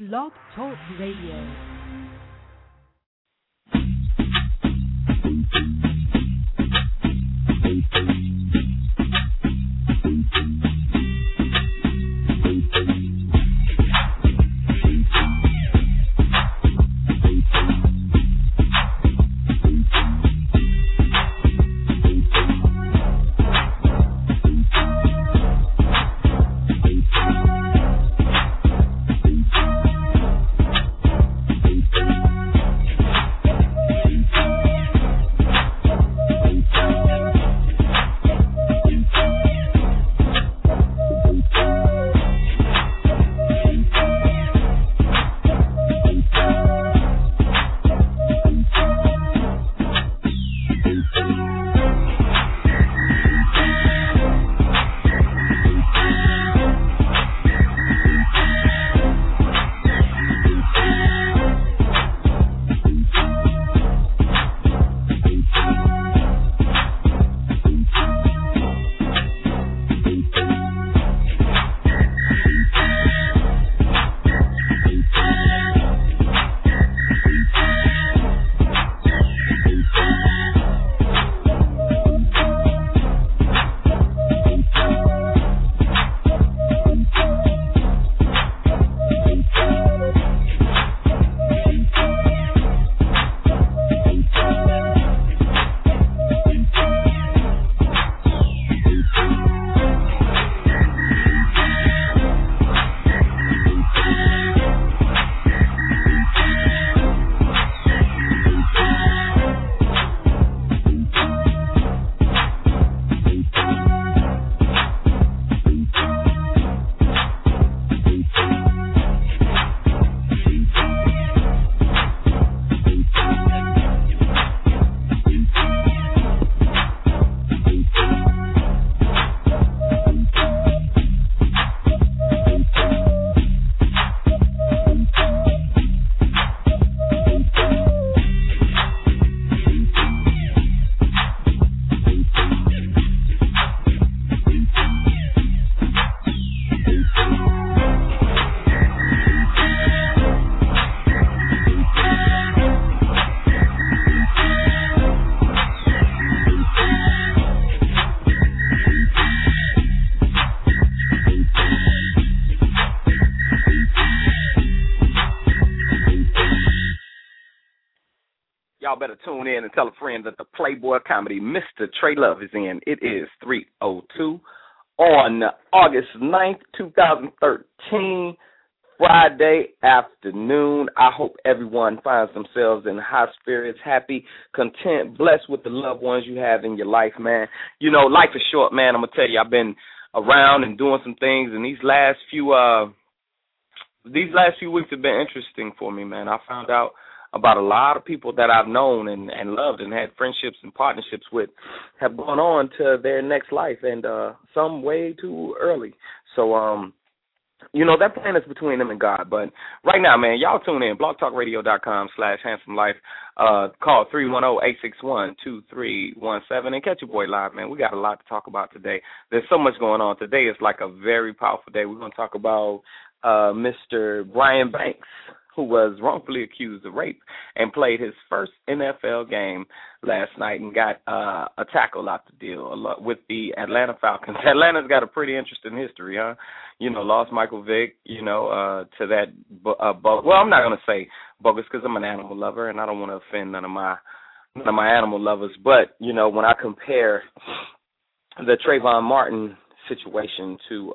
Blog Talk Radio. Y'all better tune in and tell a friend that the Playboy comedy Mr. Trey Love is in. It is 3:02 on August 9th, 2013, Friday afternoon. I hope everyone finds themselves in high spirits, happy, content, blessed with the loved ones you have in your life, man. You know, life is short, man. I'm going to tell you, I've been around and doing some things, and these last few weeks have been interesting for me, man. I found out about a lot of people that I've known and loved and had friendships and partnerships with have gone on to their next life, and some way too early. So, you know, that plan is between them and God. But right now, man, y'all tune in, blogtalkradio.com/handsomelife. Call 310-861-2317 and catch your boy live, man. We got a lot to talk about today. There's so much going on. Today is like a very powerful day. We're going to talk about Mr. Brian Banks, who was wrongfully accused of rape and played his first NFL game last night and got a tackle out the deal with the Atlanta Falcons. Atlanta's got a pretty interesting history, huh? You know, lost Michael Vick, you know, to that well, I'm not going to say bogus because I'm an animal lover and I don't want to offend none of my animal lovers. But, you know, when I compare the Trayvon Martin situation to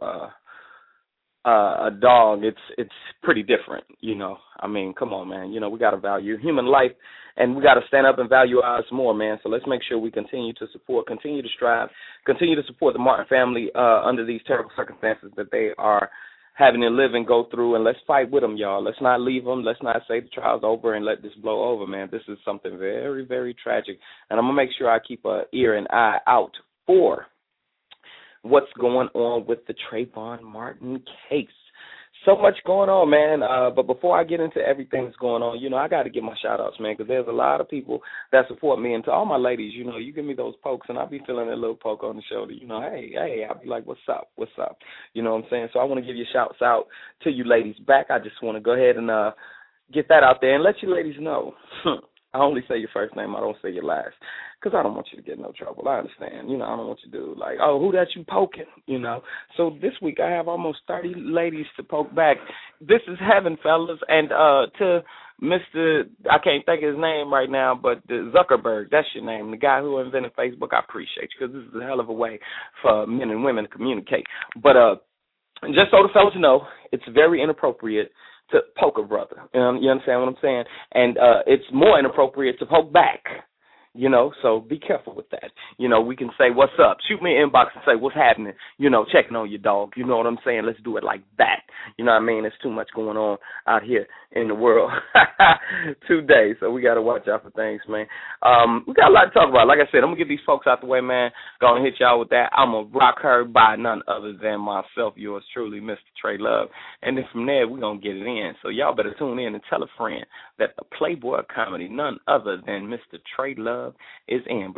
a dog, it's pretty different, you know. I mean, come on, man. You know, we got to value human life, and we got to stand up and value ours more, man. So let's make sure we continue to support, continue to strive, continue to support the Martin family under these terrible circumstances that they are having to live and go through, and let's fight with them, y'all. Let's not leave them. Let's not say the trial's over and let this blow over, man. This is something very, very tragic, and I'm going to make sure I keep an ear and eye out for what's going on with the Trayvon Martin case. So much going on, man. But before I get into everything that's going on, I got to give my shout-outs, man, because there's a lot of people that support me. And to all my ladies, you give me those pokes, and I'll be feeling a little poke on the shoulder. Hey, I'll be like, what's up? You know what I'm saying? So I want to give you shouts out to you ladies back. I just want to go ahead and get that out there and let you ladies know. I only say your first name. I don't say your last, because I don't want you to get in no trouble. I understand. I don't want you to do like, oh, who that you poking, So this week I have almost 30 ladies to poke back. This is heaven, fellas. And to Mr. I can't think of his name right now, but Zuckerberg, that's your name, the guy who invented Facebook, I appreciate you, because this is a hell of a way for men and women to communicate. But just so the fellas know, it's very inappropriate to poke a brother. You understand what I'm saying? And it's more inappropriate to poke back. So be careful with that. We can say, what's up? Shoot me an inbox and say, what's happening? Checking on your dog. You know what I'm saying? Let's do it like that. You know what I mean? There's too much going on out here in the world today, so we got to watch out for things, man. We got a lot to talk about. Like I said, I'm going to get these folks out the way, man. Going to hit y'all with that. I'm going to rock her by none other than myself, yours truly, Mr. Trey Love. And then from there, we're going to get it in. So y'all better tune in and tell a friend that the Playboy Comedy, none other than Mr. Trey Love, is in.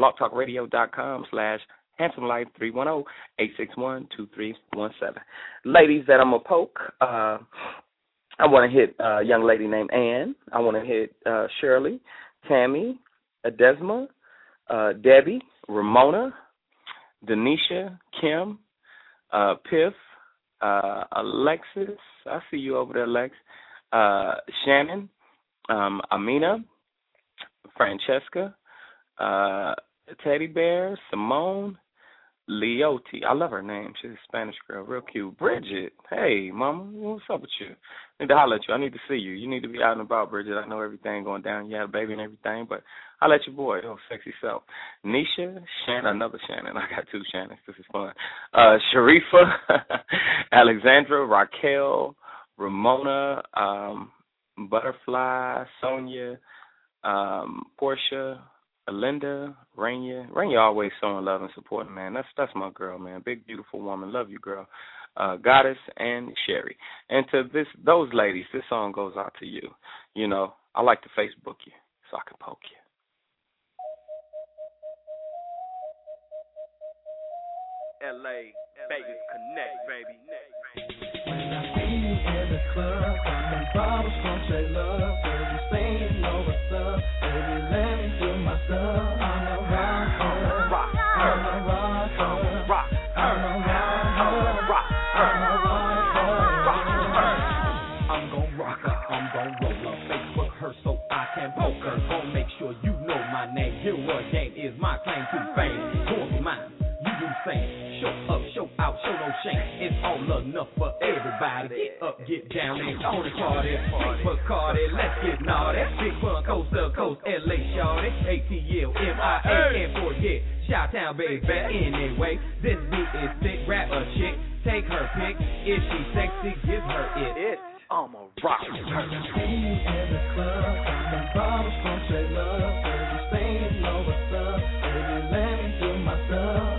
blogtalkradio.com/handsomelife 310-861-2317. Ladies that I'm going to poke, I want to hit a young lady named Ann. I want to hit Shirley, Tammy, Adesma, Debbie, Ramona, Denisha, Kim, Piff, Alexis. I see you over there, Lex. Shannon, Amina, Francesca, Teddy Bear, Simone, Leotti. I love her name. She's a Spanish girl, real cute. Bridget. Hey, mama, what's up with you? I need to holler at you. I need to see you. You need to be out and about, Bridget. I know everything going down. You had a baby and everything, but I'll let your boy, sexy self. Nisha, Shannon, another Shannon. I got two Shannons. This is fun. Sharifa, Alexandra, Raquel, Ramona, Butterfly, Sonia, Portia, Alinda, Rainier. Rainier always showing love and supporting, man. That's my girl, man. Big, beautiful woman. Love you, girl. Goddess and Sherry. And to those ladies, this song goes out to you. I like to Facebook you so I can poke you. LA, Vegas Connect, baby. When I see you in the club, popping bottles from Trey Love, baby, say you know what's up, baby, let me do my stuff. I'm a rocker, I'm a rocker, I'm a rocker, I'm a rocker. I'm gon' rock her, I'm gon' roll her, Facebook her so I can poke her. Gon' make sure you know my name. Hero game is my claim to fame. Go be mine, you do same. Show up, show out, show no shame. It's all enough for everybody. Get up, get down, and on the party. Facebook Cardi, let's get naughty. Big fun, coast to coast, LA shawty. ATL, MIA, can't forget. Chi-Town, baby, anyway. This beat is sick, rap a chick. Take her pick. If she sexy, give her it. I'm a rock. See you in the club, popping bottles from Trey Love. Baby, say you know what's up. Baby, let me do my stuff.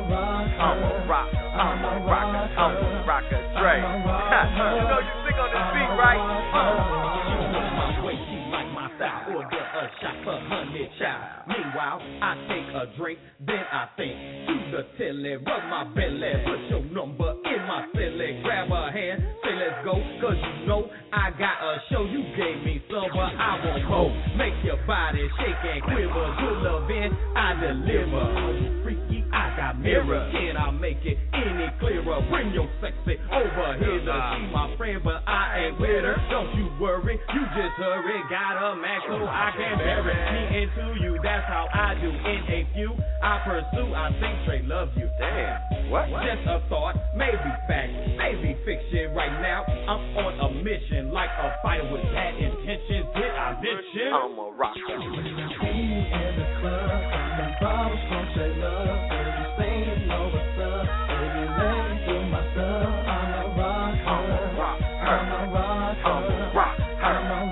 I'm a rocker, I'm a rocker, Dre. You know you sick on this beat, right? You know my way, she like my style. Order a shot for honey child. Meanwhile, I take a drink, then I think to the telly, rub my belly, put your number in my silly, grab a hand, say let's go, cause you know I got a show. You gave me some, but I won't hold. Make your body shake and quiver. Good loving, I deliver. Are you freaky? I got mirror. Can I make it any clearer? Bring your sexy over here. She my friend, but I ain't with her. Don't you worry, you just hurry. Got a Mac so I can bury me into you. That's how I do. In a few I pursue. I think Trey loves you. Damn. What? Just a thought, maybe fact, maybe fiction. Right now I'm on a mission, like a fighter with bad intentions. Did I mention? I'm a rocker. See you in the club, popping bottles from Trey Love. Baby, say you know what's up. Baby, let me do my stuff. I'm a rocker, I'm a rocker, I'm a rocker, I'm a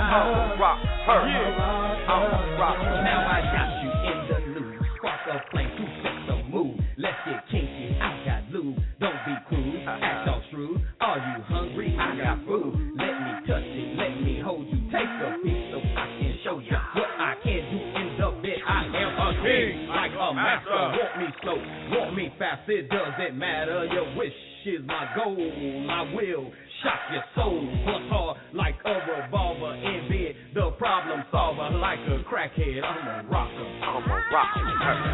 rocker. Now I got you in the news. Spark a flame to set the mood. Let's get kinky. I got lube. Don't be crude. Act all shrewd. Are you hungry? I got philosophy so I can show you what I can do in the bit. I am a king, like a master. Want me slow, want me fast, it doesn't matter. Your wish is my goal. I will shock your soul, bust hard like a revolver in bed. The problem solver like a crackhead. I'm a rocker. I'm a rocker.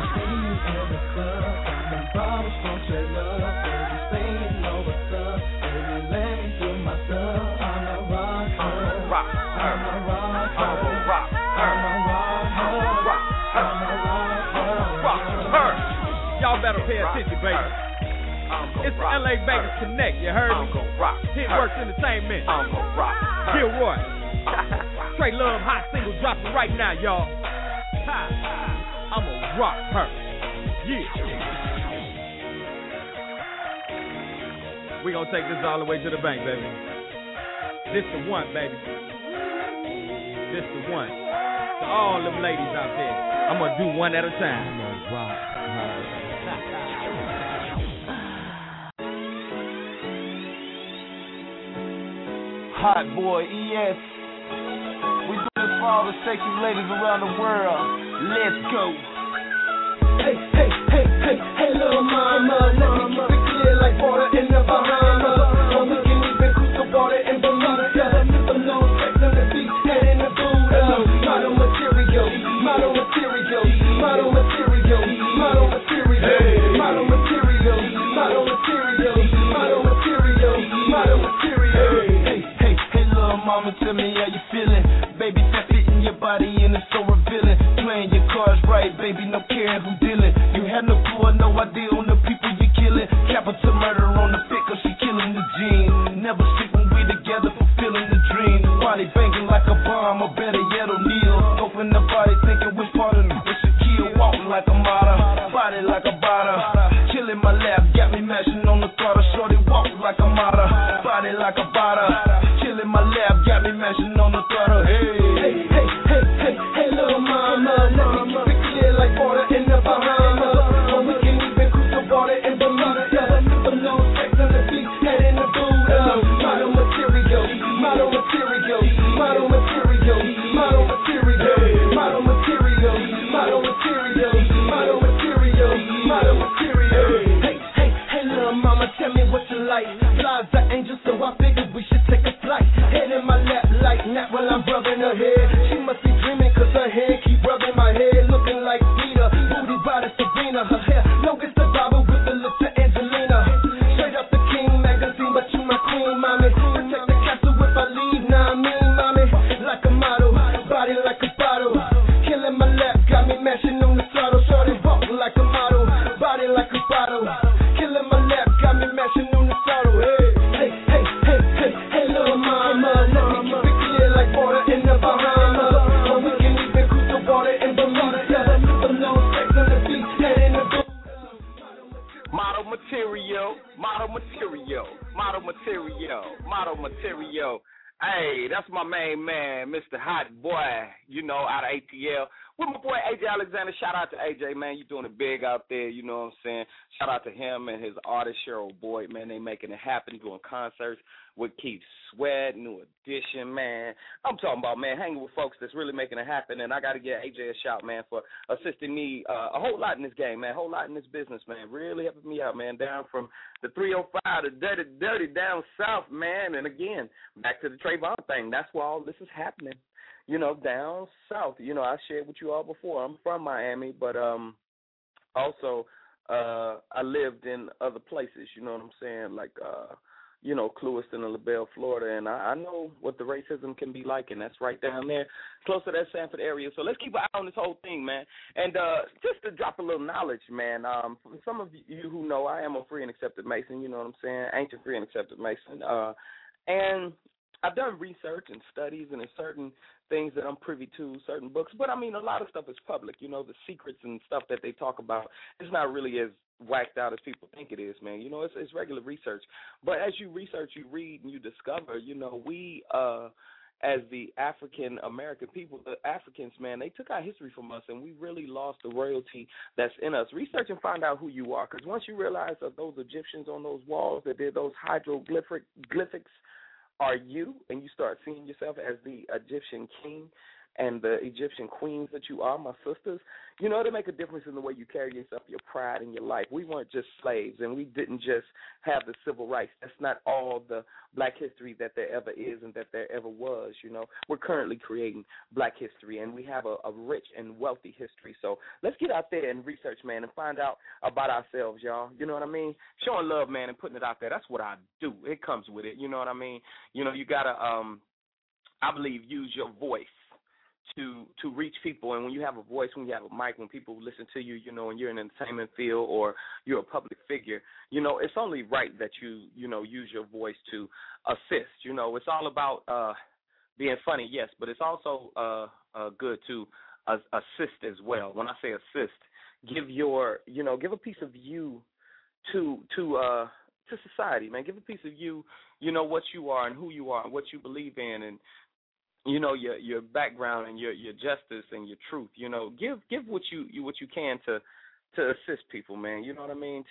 Bottles from straight love, baby, saying no what's up, baby, let me do my stuff. I'm a rocker, I'm a rocker, I'm a rocker, I'm a rocker, I'm a rocker, I'm a rocker. Y'all better pay attention, baby. It's the LA Vegas Connect, you heard me? Hit Works Entertainment. Gilroy. Straight Love hot single dropping right now, y'all. I'm a rock her. Yeah. We gonna take this all the way to the bank, baby. This the one, baby. This the one. To all them ladies out there, I'm gonna do one at a time. I'm gonna rock her. Hot boy ES. We do this for all the sexy ladies around the world. Let's go. Hey, hey, hey, hey, hey, little mama, let me keep it clear like water in the Bahamas. Or we can even cruise the water in Bermuda. Some little sex on the beach, head in the Buddha. Model material, model material, model material, model material, model material, model material, model material, model material. Hey, hey, hey, little mama, tell me how you feeling. Baby, fat fitting your body and it's so revealing. Playing your cards right, baby, no caring who dealing. You have no clue, no idea on the people you killing. Capital murder on the fit, cause she killing the gene. Never sleep when we together, fulfilling the dream. Body banging like a bomb, or better yet, O'Neal. Open the body, thinking which part of me is Shaquille. Walking like a model, body like a bottle. Killing my lap, got me mashing on the throttle. Shorty walking like a model, body like a bottle. Killing my lap, got me mashing on the throttle. Hey, hey, hey, hey, hey, hey, little mama, let me keep it clear like water in the Bahamas. Or we can even cruise the water in Bermuda. Some little sex on the beach, head in the Buddha. Model material, model material, model material, model material, model material, model material, model material, model material. Hey, hey, hey, little mama, tell me what you like. Flies the angel, so I figured we should take a flight. Head in my lap like nap while I'm rubbing her head. She must be dreaming cause her head keep rubbing my head. Looking like Peter, booty body Sabrina. Her hair long as the Bible with the lips of Angelina. Straight up the King magazine, but you my queen, mommy. Protect the castle if I leave, nah I mean, mommy. Like a model, body like a bottle. Killing my lap, got me mashing on the throttle. Shorty walking like a model, body like a bottle. Killing my lap, got me mashing on the throttle. Hey, hey, hey, hey, hey, hey, little mama, let me keep it clear like water in the Bahamas. Or we can even cruise the water in Bermuda. Some little sex on the beach, head in the Buddha. Model material, model material, model material, model material. Hey, that's my main man, Mr. Hot Boy, you know, out of ATL. With my boy AJ Alexander. Shout out to AJ, man. You doing it big out there, you know what I'm saying? Shout out to him and his artist, Cheryl Boyd, man. They making it happen, doing concerts with Keith Sweat, New Edition, man. I'm talking about, man, hanging with folks that's really making it happen. And I got to give AJ a shout, man, for assisting me a whole lot in this game, man, a whole lot in this business, man. Really helping me out, man, down from the 305 to dirty down south, man. And, again, back to the Trayvon thing. That's why all this is happening. You know, down south. You know, I shared with you all before. I'm from Miami, but also I lived in other places, you know what I'm saying, like, you know, Clewiston and LaBelle, Florida, and I know what the racism can be like, and that's right down there, close to that Sanford area. So let's keep an eye on this whole thing, man. And just to drop a little knowledge, man, for some of you who know, I am a free and accepted Mason, you know what I'm saying, ancient free and accepted Mason. And I've done research and studies, and there's certain things that I'm privy to, certain books. But, I mean, a lot of stuff is public. You know, the secrets and stuff that they talk about is not really as whacked out as people think it is, man. You know, it's regular research. But as you research, you read, and you discover, you know, we as the African-American people, the Africans, man, they took our history from us, and we really lost the royalty that's in us. Research and find out who you are, because once you realize that those Egyptians on those walls that did those hieroglyphics are you, and you start seeing yourself as the Egyptian king and the Egyptian queens that you are, my sisters, you know, it'll make a difference in the way you carry yourself, your pride in your life. We weren't just slaves, and we didn't just have the civil rights. That's not all the black history that there ever is and that there ever was, you know. We're currently creating black history, and we have a rich and wealthy history. So let's get out there and research, man, and find out about ourselves, y'all. You know what I mean? Showing love, man, and putting it out there, that's what I do. It comes with it, you know what I mean? You know, you got to, I believe, use your voice to reach people. And when you have a voice, when you have a mic, when people listen to you, you know, and you're in the entertainment field or you're a public figure, you know, it's only right that you know, use your voice to assist. You know, it's all about being funny, yes, but it's also good to assist as well. When I say assist, give a piece of you to society, man. Give a piece of you, you know, what you are and who you are and what you believe in, and you know, your background and your justice and your truth. You know, give what you can to assist people, man. You know what I mean?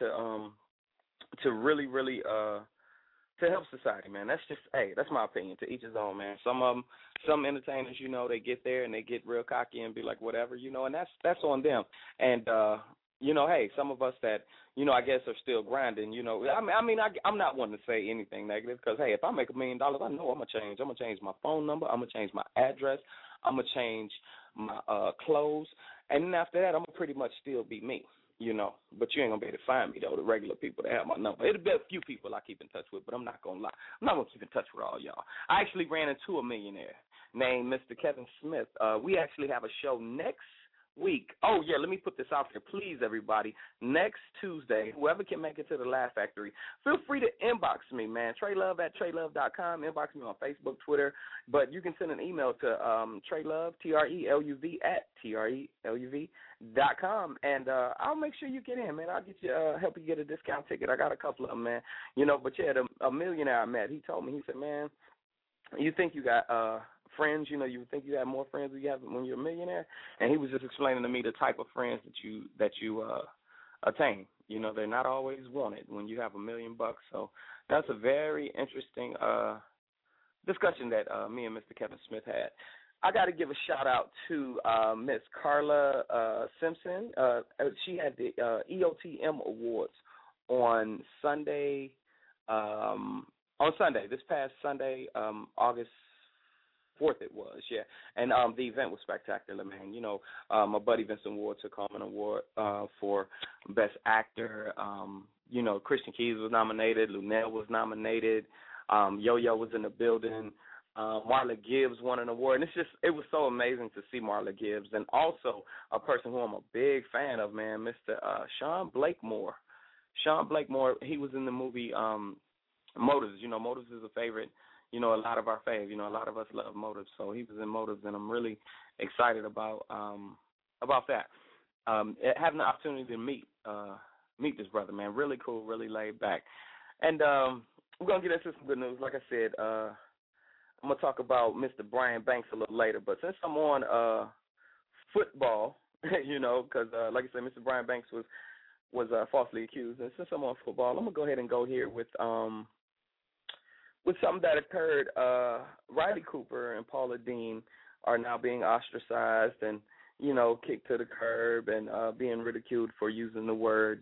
To really to help society, man. That's just, hey, that's my opinion. To each his own, man. Some entertainers, you know, they get there and they get real cocky and be like, whatever, you know, and that's on them. And you know, hey, some of us that, you know, I guess are still grinding, you know. I'm not one to say anything negative because, hey, if I make $1 million, I know I'm going to change. I'm going to change my phone number. I'm going to change my address. I'm going to change my clothes. And then after that, I'm going to pretty much still be me, you know. But you ain't going to be able to find me, though, the regular people that have my number. It'll be a few people I keep in touch with, but I'm not going to lie. I'm not going to keep in touch with all y'all. I actually ran into a millionaire named Mr. Kevin Smith. We actually have a show next week. Oh, yeah, let me put this out there, please, everybody. Next Tuesday, whoever can make it to the Laugh Factory, feel free to inbox me, man. TreyLove@TreyLove.com. Inbox me on Facebook, Twitter, but you can send an email to TreyLove, TRELUV, @TRELUV.com, and I'll make sure you get in, man. I'll get you, help you get a discount ticket. I got a couple of them, man. You know, but yeah, a millionaire I met, he told me, he said, man, you think you got friends, you know, you think you have more friends than you have when you're a millionaire? And he was just explaining to me the type of friends that you attain. You know, they're not always wanted when you have $1 million. So that's a very interesting discussion that me and Mr. Kevin Smith had. I got to give a shout-out to Miss Carla Simpson. She had the EOTM Awards on Sunday, this past Sunday, August 4th it was, yeah. And the event was spectacular, man. You know, my buddy Vincent Ward took home an award for Best Actor. You know, Christian Keys was nominated. Lunel was nominated. Yo-Yo was in the building. Marla Gibbs won an award. And it was so amazing to see Marla Gibbs. And also a person who I'm a big fan of, man, Mr. Sean Blakemore. Sean Blakemore, he was in the movie Motives. You know, Motives is a favorite. You know, a lot of our fave. You know, a lot of us love Motives. So he was in Motives, and I'm really excited about that. Having the opportunity to meet this brother, man, really cool, really laid back. And we're gonna get into some good news. Like I said, I'm gonna talk about Mr. Brian Banks a little later. But since I'm on football, you know, because like I said, Mr. Brian Banks was falsely accused, and since I'm on football, I'm gonna go ahead and go here with something that occurred. Riley Cooper and Paula Dean are now being ostracized and, you know, kicked to the curb and being ridiculed for using the word.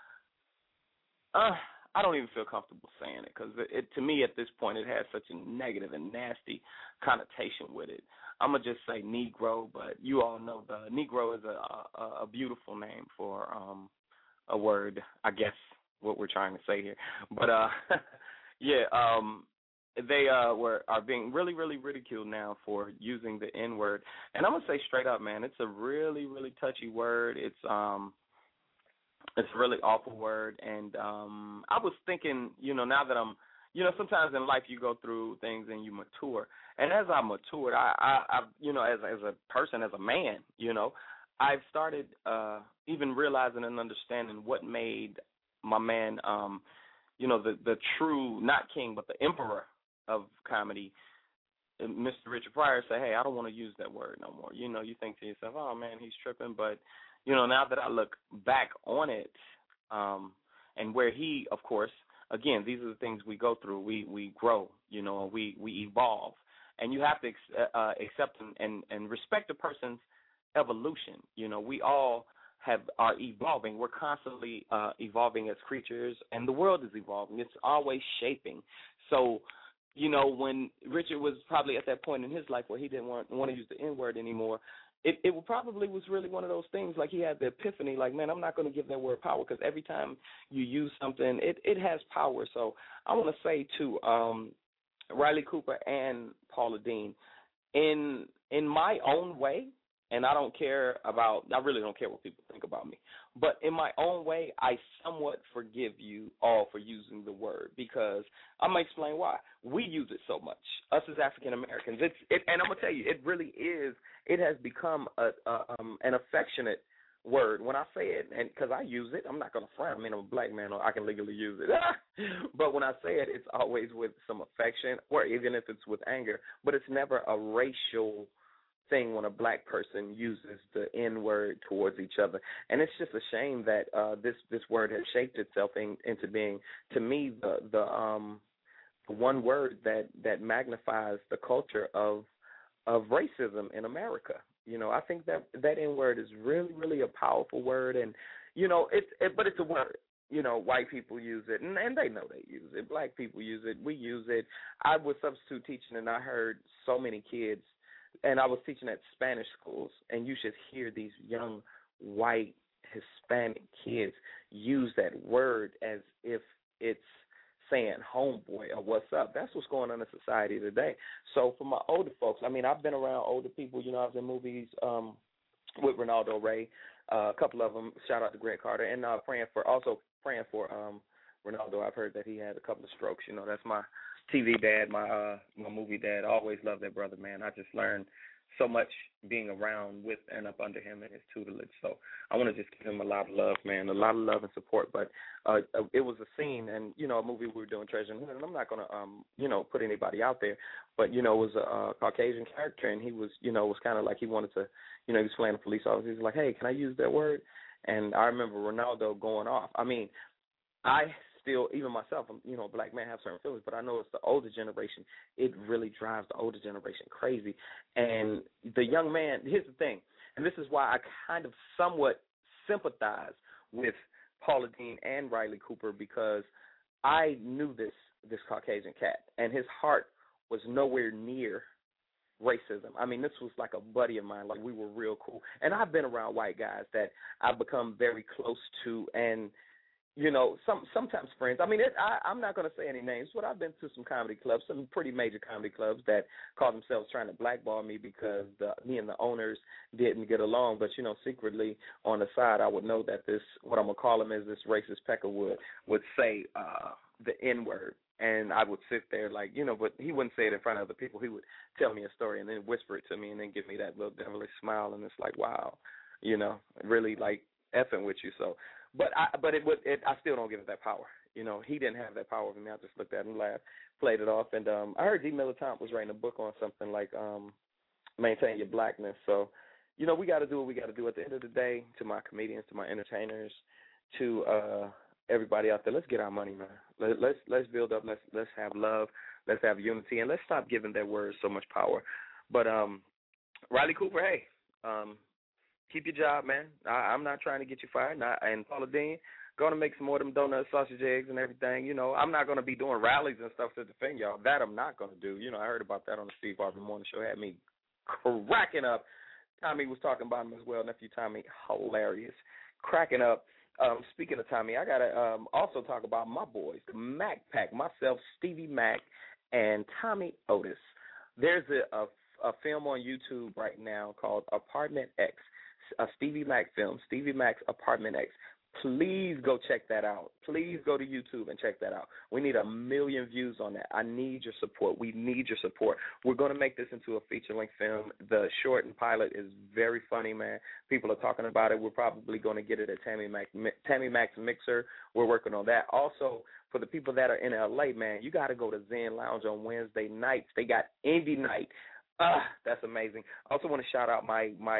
I don't even feel comfortable saying it because to me at this point it has such a negative and nasty connotation with it. I'm going to just say Negro, but you all know the Negro is a beautiful name for a word, I guess, what we're trying to say here. But, yeah, they are being really, really ridiculed now for using the N-word. And I'm going to say straight up, man, it's a really, really touchy word. It's a really awful word. And I was thinking, you know, now that I'm, you know, sometimes in life you go through things and you mature. And as I matured, I you know, as a person, as a man, you know, I've started even realizing and understanding what made my man, you know, the true, not king, but the emperor of comedy, Mr. Richard Pryor, say, hey, I don't want to use that word no more. You know, you think to yourself, oh, man, he's tripping. But, you know, now that I look back on it and where he, of course, again, these are the things we go through. We grow, and we evolve. And you have to accept and respect a person's evolution. We all are evolving. We're constantly evolving as creatures, and the world is evolving. It's always shaping. So, when Richard was probably at that point in his life where he didn't want to use the N-word anymore, it probably was really one of those things, like he had the epiphany, like, man, I'm not going to give that word power, because every time you use something, it has power. So I want to say to Riley Cooper and Paula Deen, in my own way, and I really don't care what people think about me, but in my own way, I somewhat forgive you all for using the word, because I'm going to explain why. We use it so much, us as African Americans. And I'm going to tell you, it really is, it has become an affectionate word. When I say it, and because I use it, I'm not going to frown. I mean, I'm a black man, I can legally use it. But when I say it, it's always with some affection, or even if it's with anger, but it's never a racial thing when a black person uses the N-word towards each other. And it's just a shame that this word has shaped itself into being, to me, the one word that magnifies the culture of racism in America. I think that N-word is really, really a powerful word, and but it's a word. White people use it, and they know they use it. Black people use it. We use it. I was substitute teaching, and I heard so many kids, and I was teaching at Spanish schools, and you should hear these young white Hispanic kids use that word as if it's saying homeboy or what's up. That's what's going on in society today. So for my older folks, I mean, I've been around older people. I was in movies with Ronaldo Ray, a couple of them. Shout out to Greg Carter, and praying for Ronaldo. I've heard that he had a couple of strokes. That's my TV dad, my movie dad. I always loved that brother, man. I just learned so much being around with and up under him and his tutelage. So I want to just give him a lot of love, man, a lot of love and support. But it was a scene and, a movie we were doing, Treasure in the Hood, and I'm not going to, put anybody out there, but, it was a Caucasian character, and he was, was kind of like he wanted to, he was playing a police officer. He was like, hey, can I use that word? And I remember Ronaldo going off. I mean, I still, even myself, a black man, have certain feelings, but I know it's the older generation. It really drives the older generation crazy. And the young man, here's the thing, and this is why I kind of somewhat sympathize with Paula Deen and Riley Cooper, because I knew this Caucasian cat, and his heart was nowhere near racism. I mean, this was like a buddy of mine. Like, we were real cool. And I've been around white guys that I've become very close to, and sometimes friends. I mean, I'm not going to say any names, but I've been to some comedy clubs, some pretty major comedy clubs that call themselves trying to blackball me because me and the owners didn't get along. But, secretly on the side, I would know that this, what I'm going to call him is this racist Peckerwood, would say the N-word. And I would sit there like, but he wouldn't say it in front of other people. He would tell me a story and then whisper it to me and then give me that little devilish smile. And it's like, wow, really like effing with you. So, but I still don't give it that power. He didn't have that power over me. I just looked at him, laughed, played it off. And I heard D. Militant was writing a book on something like Maintain Your Blackness. So, we got to do what we got to do at the end of the day. To my comedians, to my entertainers, to everybody out there, let's get our money, man. Let's build up. Let's have love. Let's have unity, and let's stop giving that word so much power. But Riley Cooper, hey, keep your job, man. I'm not trying to get you fired. And Paula Deen, going to make some more of them donuts, sausage, eggs, and everything. I'm not going to be doing rallies and stuff to defend y'all. That I'm not going to do. I heard about that on the Steve Harvey Morning Show. It had me cracking up. Tommy was talking about him as well. Nephew Tommy, hilarious, cracking up. Speaking of Tommy, I got to also talk about my boys, the Mac Pack, myself, Stevie Mac, and Tommy Otis. There's a film on YouTube right now called Apartment X, a Stevie Mac film, Stevie Mac's Apartment X. Please go check that out. Please go to YouTube and check that out. We need 1 million views on that. I need your support. We need your support. We're going to make this into a feature-length film. The short and pilot is very funny, man. People are talking about it. We're probably going to get it at Tammy Mac's Mixer. We're working on that. Also, for the people that are in L.A., man, you got to go to Zen Lounge on Wednesday nights. They got Indie Night. That's amazing. I also want to shout out my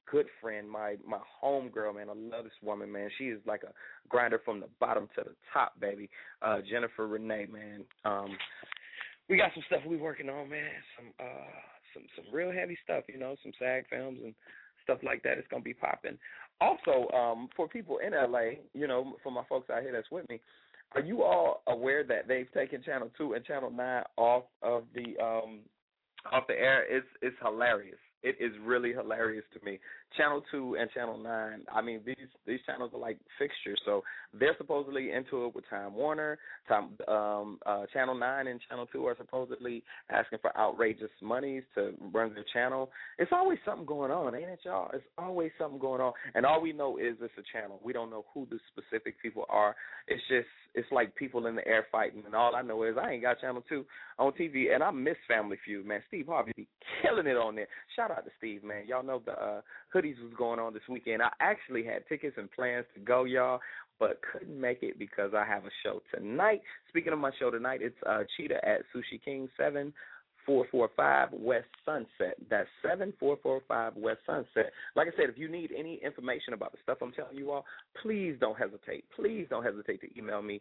good friend, my homegirl, man. I love this woman, man. She is like a grinder from the bottom to the top, baby. Jennifer Renee, man. We got some stuff we working on, man. Some real heavy stuff, you know, some SAG films and stuff like that. It's gonna be popping. Also, for people in LA, you know, for my folks out here that's with me, are you all aware that they've taken Channel 2 and Channel 9 off the air? It's hilarious. It is really hilarious to me. Channel 2 and Channel 9, I mean, these channels are like fixtures. So they're supposedly into it with Time Warner. Channel 9 and Channel 2 are supposedly asking for outrageous monies to run their channel. It's always something going on, ain't it, y'all? It's always something going on. And all we know is it's a channel. We don't know who the specific people are. It's like people in the air fighting. And all I know is I ain't got Channel 2 on TV. And I miss Family Feud, man. Steve Harvey be killing it on there. Shout out to Steve, man. Y'all know the hoodies was going on this weekend. I actually had tickets and plans to go, y'all, but couldn't make it because I have a show tonight. Speaking of my show tonight, it's Cheetah at Sushi King, 7445 West Sunset. That's 7445 West Sunset. Like I said, if you need any information about the stuff I'm telling you all, please don't hesitate. Please don't hesitate to email me,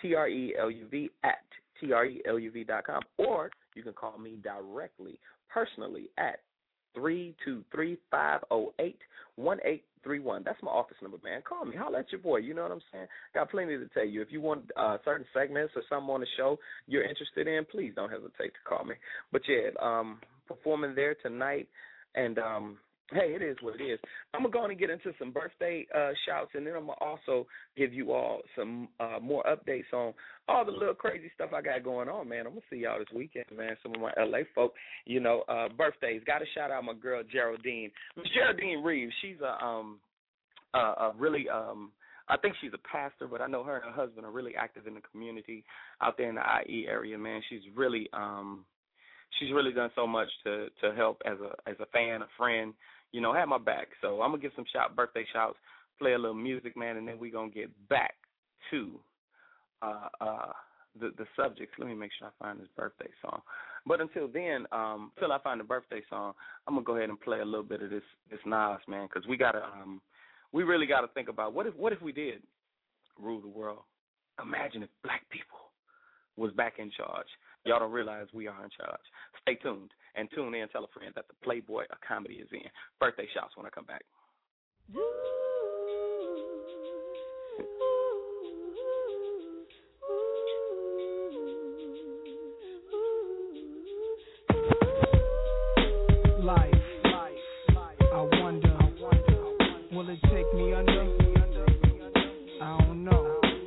treluv@treluv.com, or you can call me directly, personally, at 323-508-1831. That's my office number, man. Call me. Holler at your boy. You know what I'm saying? Got plenty to tell you. If you want certain segments or something on the show you're interested in, please don't hesitate to call me. But, yeah, performing there tonight, and hey, it is what it is. I'm going to go on and get into some birthday shouts, and then I'm going to also give you all some more updates on all the little crazy stuff I got going on, man. I'm going to see y'all this weekend, man. Some of my L.A. folk, you know, birthdays. Got to shout out my girl, Geraldine. Miss Geraldine Reeves, she's a really I think she's a pastor, but I know her and her husband are really active in the community out there in the IE area, man. She's really done so much to help as a fan, a friend, you know, have my back. So I'm going to give some birthday shouts, play a little music, man, and then we're going to get back to the subjects. Let me make sure I find this birthday song. But until then, until I find the birthday song, I'm going to go ahead and play a little bit of this Nas, man, because we really got to think about what if we did rule the world? Imagine if black people was back in charge. Y'all don't realize we are in charge. Stay tuned and tune in. Tell a friend that the Playboy of Comedy is in. Birthday shouts when I come back. Life, I wonder, will it take me under? I don't know.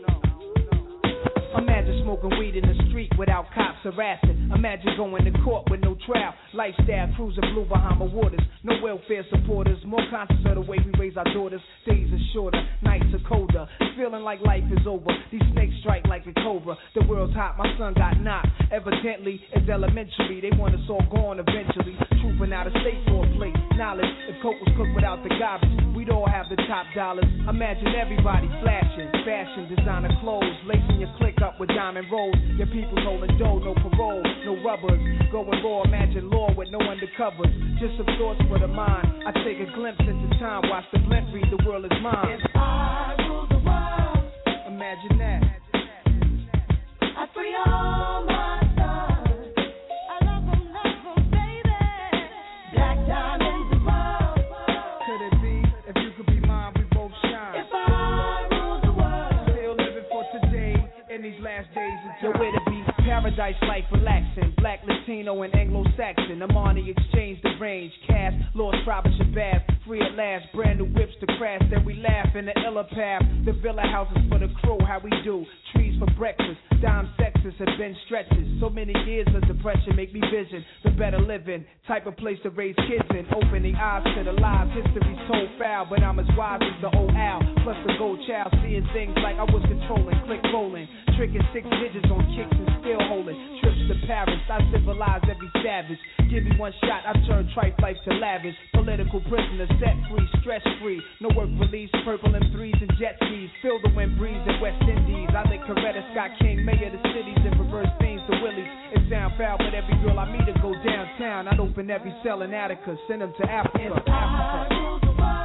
Imagine smoking weed in the street without cops harassing. Imagine going to court with no trial. Lifestyle cruising blue Bahama waters. No welfare supporters. More conscious of the way we raise our daughters. Days are shorter, nights are colder. Feeling like life is over. These snakes strike like a cobra. The world's hot, my son got knocked. Evidently, it's elementary. They want us all gone eventually. Trooping out of state for a plate. Knowledge, if coke was cooked without the garbage, we'd all have the top dollars. Imagine everybody flashing. Fashion, designer clothes. Lacing your click up with diamond rolls. Your people's holding dough, no parole, no rubbers. Going raw, imagine law with no undercovers. Just some thoughts for the mind. I take a glimpse into time, watch the blimp read, the world is mine. If I rule the world, imagine that. I free all my sons. I love them, baby. Black diamonds and pearls. Could it be, if you could be mine, we both shine. If I rule the world, still living for today, in these last days until where to be. Paradise life relaxing, black, Latino, and Anglo-Saxon. Amani exchange the range, cast, lost tribe of Shabazz, free at last, brand new whips to crash. Then we laugh in the illa path. The villa houses for the crew, how we do. Trees for breakfast, dime sexes have been stretches. So many years of depression make me vision the better living, type of place to raise kids in. Opening eyes to the lies, history's so foul, but I'm as wise as the old owl. Plus the gold child, seeing things like I was controlling, click rolling, tricking 6 digits on kicks and still holding. Trips to Paris, I civilize every savage. Give me one shot, I turn trife life to lavish. Political prisoner, set free, stress free. No work release, purple M3s and jet skis. Feel the wind breeze in West Indies. I think Coretta Scott King, mayor of the cities, and reverse things to Willies. It sound foul, but every girl I meet to go downtown. I'd open every cell in Attica, send them to Africa.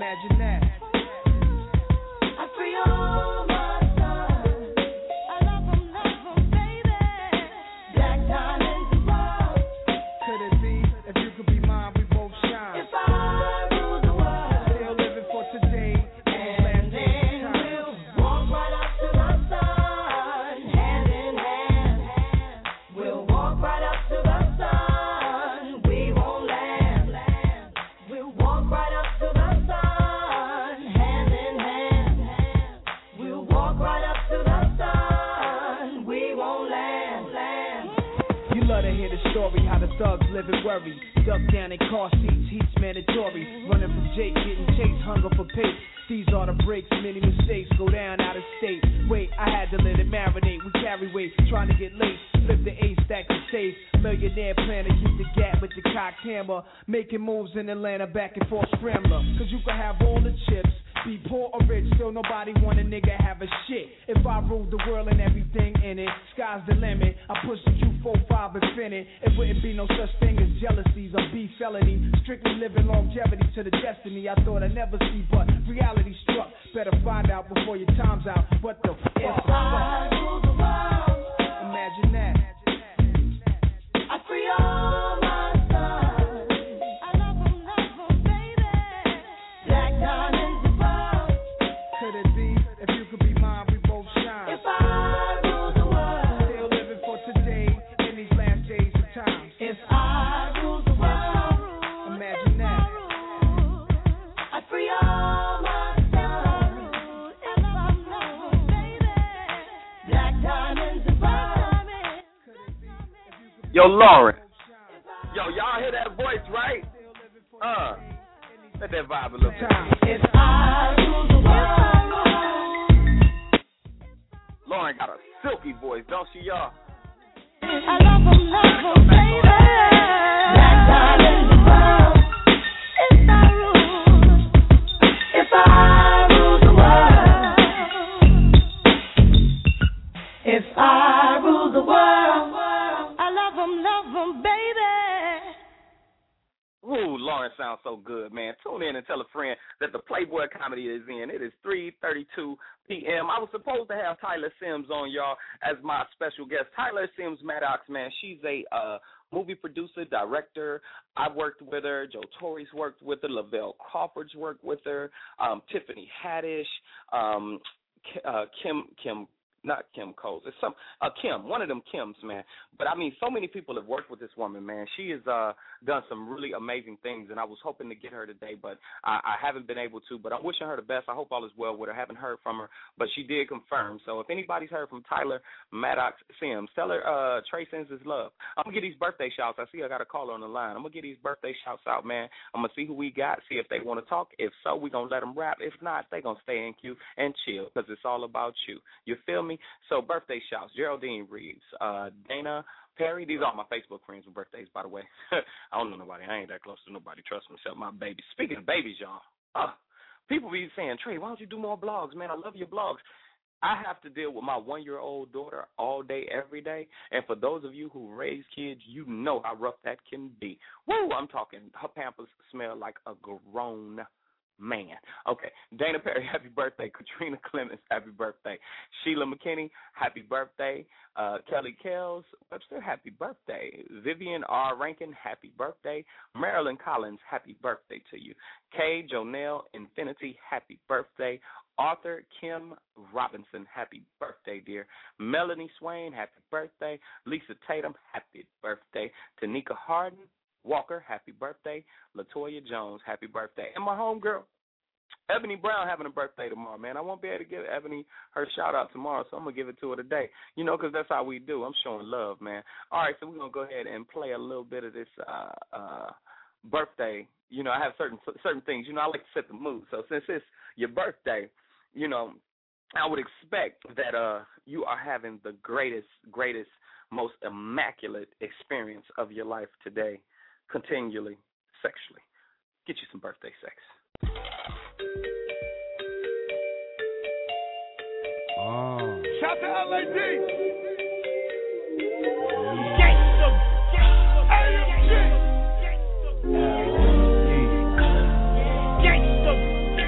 Imagine that. I free all my sons. I love them, baby. Black diamonds and pearls. Could it be? If you could be mine, we both shine. If I rule the world, Still living for today. and then we'll walk right up to the sun, hand in hand. We'll walk right up to the sun. We won't land. We'll walk right up to the sun, hand in hand. We'll walk right up to the sun. We won't land. You love to hear the story, how the thugs live and worry. Duck down in car seats, heat's mandatory. Running from Jake, getting chased, hunger for pace. These are the breaks, many mistakes, go down out of state. Wait, I had to let it marinate, we carry weight, trying to get late. Flip the ace, stack the safe. Millionaire plan to keep the gap with the cocked hammer. Making moves in Atlanta, back and forth scrambler. Cause you can have all the chips, be poor or rich, still nobody want a nigga have a shit. If I ruled the world and everything in it, sky's the limit. I push the Q45 infinite. It wouldn't be no such thing as jealousies or beef felony. Strictly living longevity to the destiny I thought I'd never see, but reality struck. Better find out before your time's out. What the f***? I rule the world. Imagine that. I free all my sons. I love them, baby. Black diamonds and pearls. Could it be? If you could be mine, we both shine. If I rule the world, Still living for today in these last days of time. if I rule the world, Imagine that. I free all my sons. I love them, baby. Black diamonds and pearls. Yo, Lauren. Yo, y'all hear that voice, right? Let that vibe a little bit. If I rule the world, Lauren got a silky voice, don't she, y'all? I love them, baby. Black diamonds and pearls. If I rule the world, if I rule the world, I love them, baby. Ooh, Lauren sounds so good, man. Tune in and tell a friend that the Playboy comedy is in. It is 3:32 p.m. I was supposed to have Tyler Sims on, y'all, as my special guest. Tyler Sims Maddox, man, she's a movie producer, director. I've worked with her. Joe Torre's worked with her. Lavelle Crawford's worked with her. Tiffany Haddish. Not Kim Coles. It's Kim, one of them Kims, man. But I mean, so many people have worked with this woman, man. She has done some really amazing things, and I was hoping to get her today, but I haven't been able to. But I'm wishing her the best. I hope all is well with her. I haven't heard from her, but she did confirm. So if anybody's heard from Tyler Maddox Sims, tell her Trey sends his love. I'm gonna get these birthday shouts. I see I got a caller on the line. I'm gonna get these birthday shouts out, man. I'm gonna see who we got, see if they want to talk. If so, we gonna let them rap. If not, they gonna stay in queue and chill because it's all about you. You feel me? So birthday shouts: Geraldine Reeves, Dana Perry. These are all my Facebook friends with birthdays, by the way. I don't know nobody. I ain't that close to nobody. Trust me, except my babies. Speaking of babies, y'all, people be saying, Trey, why don't you do more blogs, man? I love your blogs. I have to deal with my 1-year-old daughter all day, every day. And for those of you who raise kids, you know how rough that can be. Woo, I'm talking, her Pampers smell like a grown man. Okay, Dana Perry, happy birthday. Katrina Clemens, happy birthday. Sheila McKinney, happy birthday. Kelly Kells Webster, happy birthday. Vivian R. Rankin, happy birthday. Marilyn Collins, happy birthday to you. Kay Jonelle Infinity, happy birthday. Arthur Kim Robinson, happy birthday, dear. Melanie Swain, happy birthday. Lisa Tatum, happy birthday. Tanika Harden Walker, happy birthday. Latoya Jones, happy birthday. And my homegirl, Ebony Brown, having a birthday tomorrow, man. I won't be able to give Ebony her shout-out tomorrow, so I'm going to give it to her today, you know, because that's how we do. I'm showing love, man. All right, so we're going to go ahead and play a little bit of this birthday. You know, I have certain things. You know, I like to set the mood. So since it's your birthday, you know, I would expect that you are having the greatest, most immaculate experience of your life today, continually, sexually. Get you some birthday sex. Shout to LAD. Gangsta.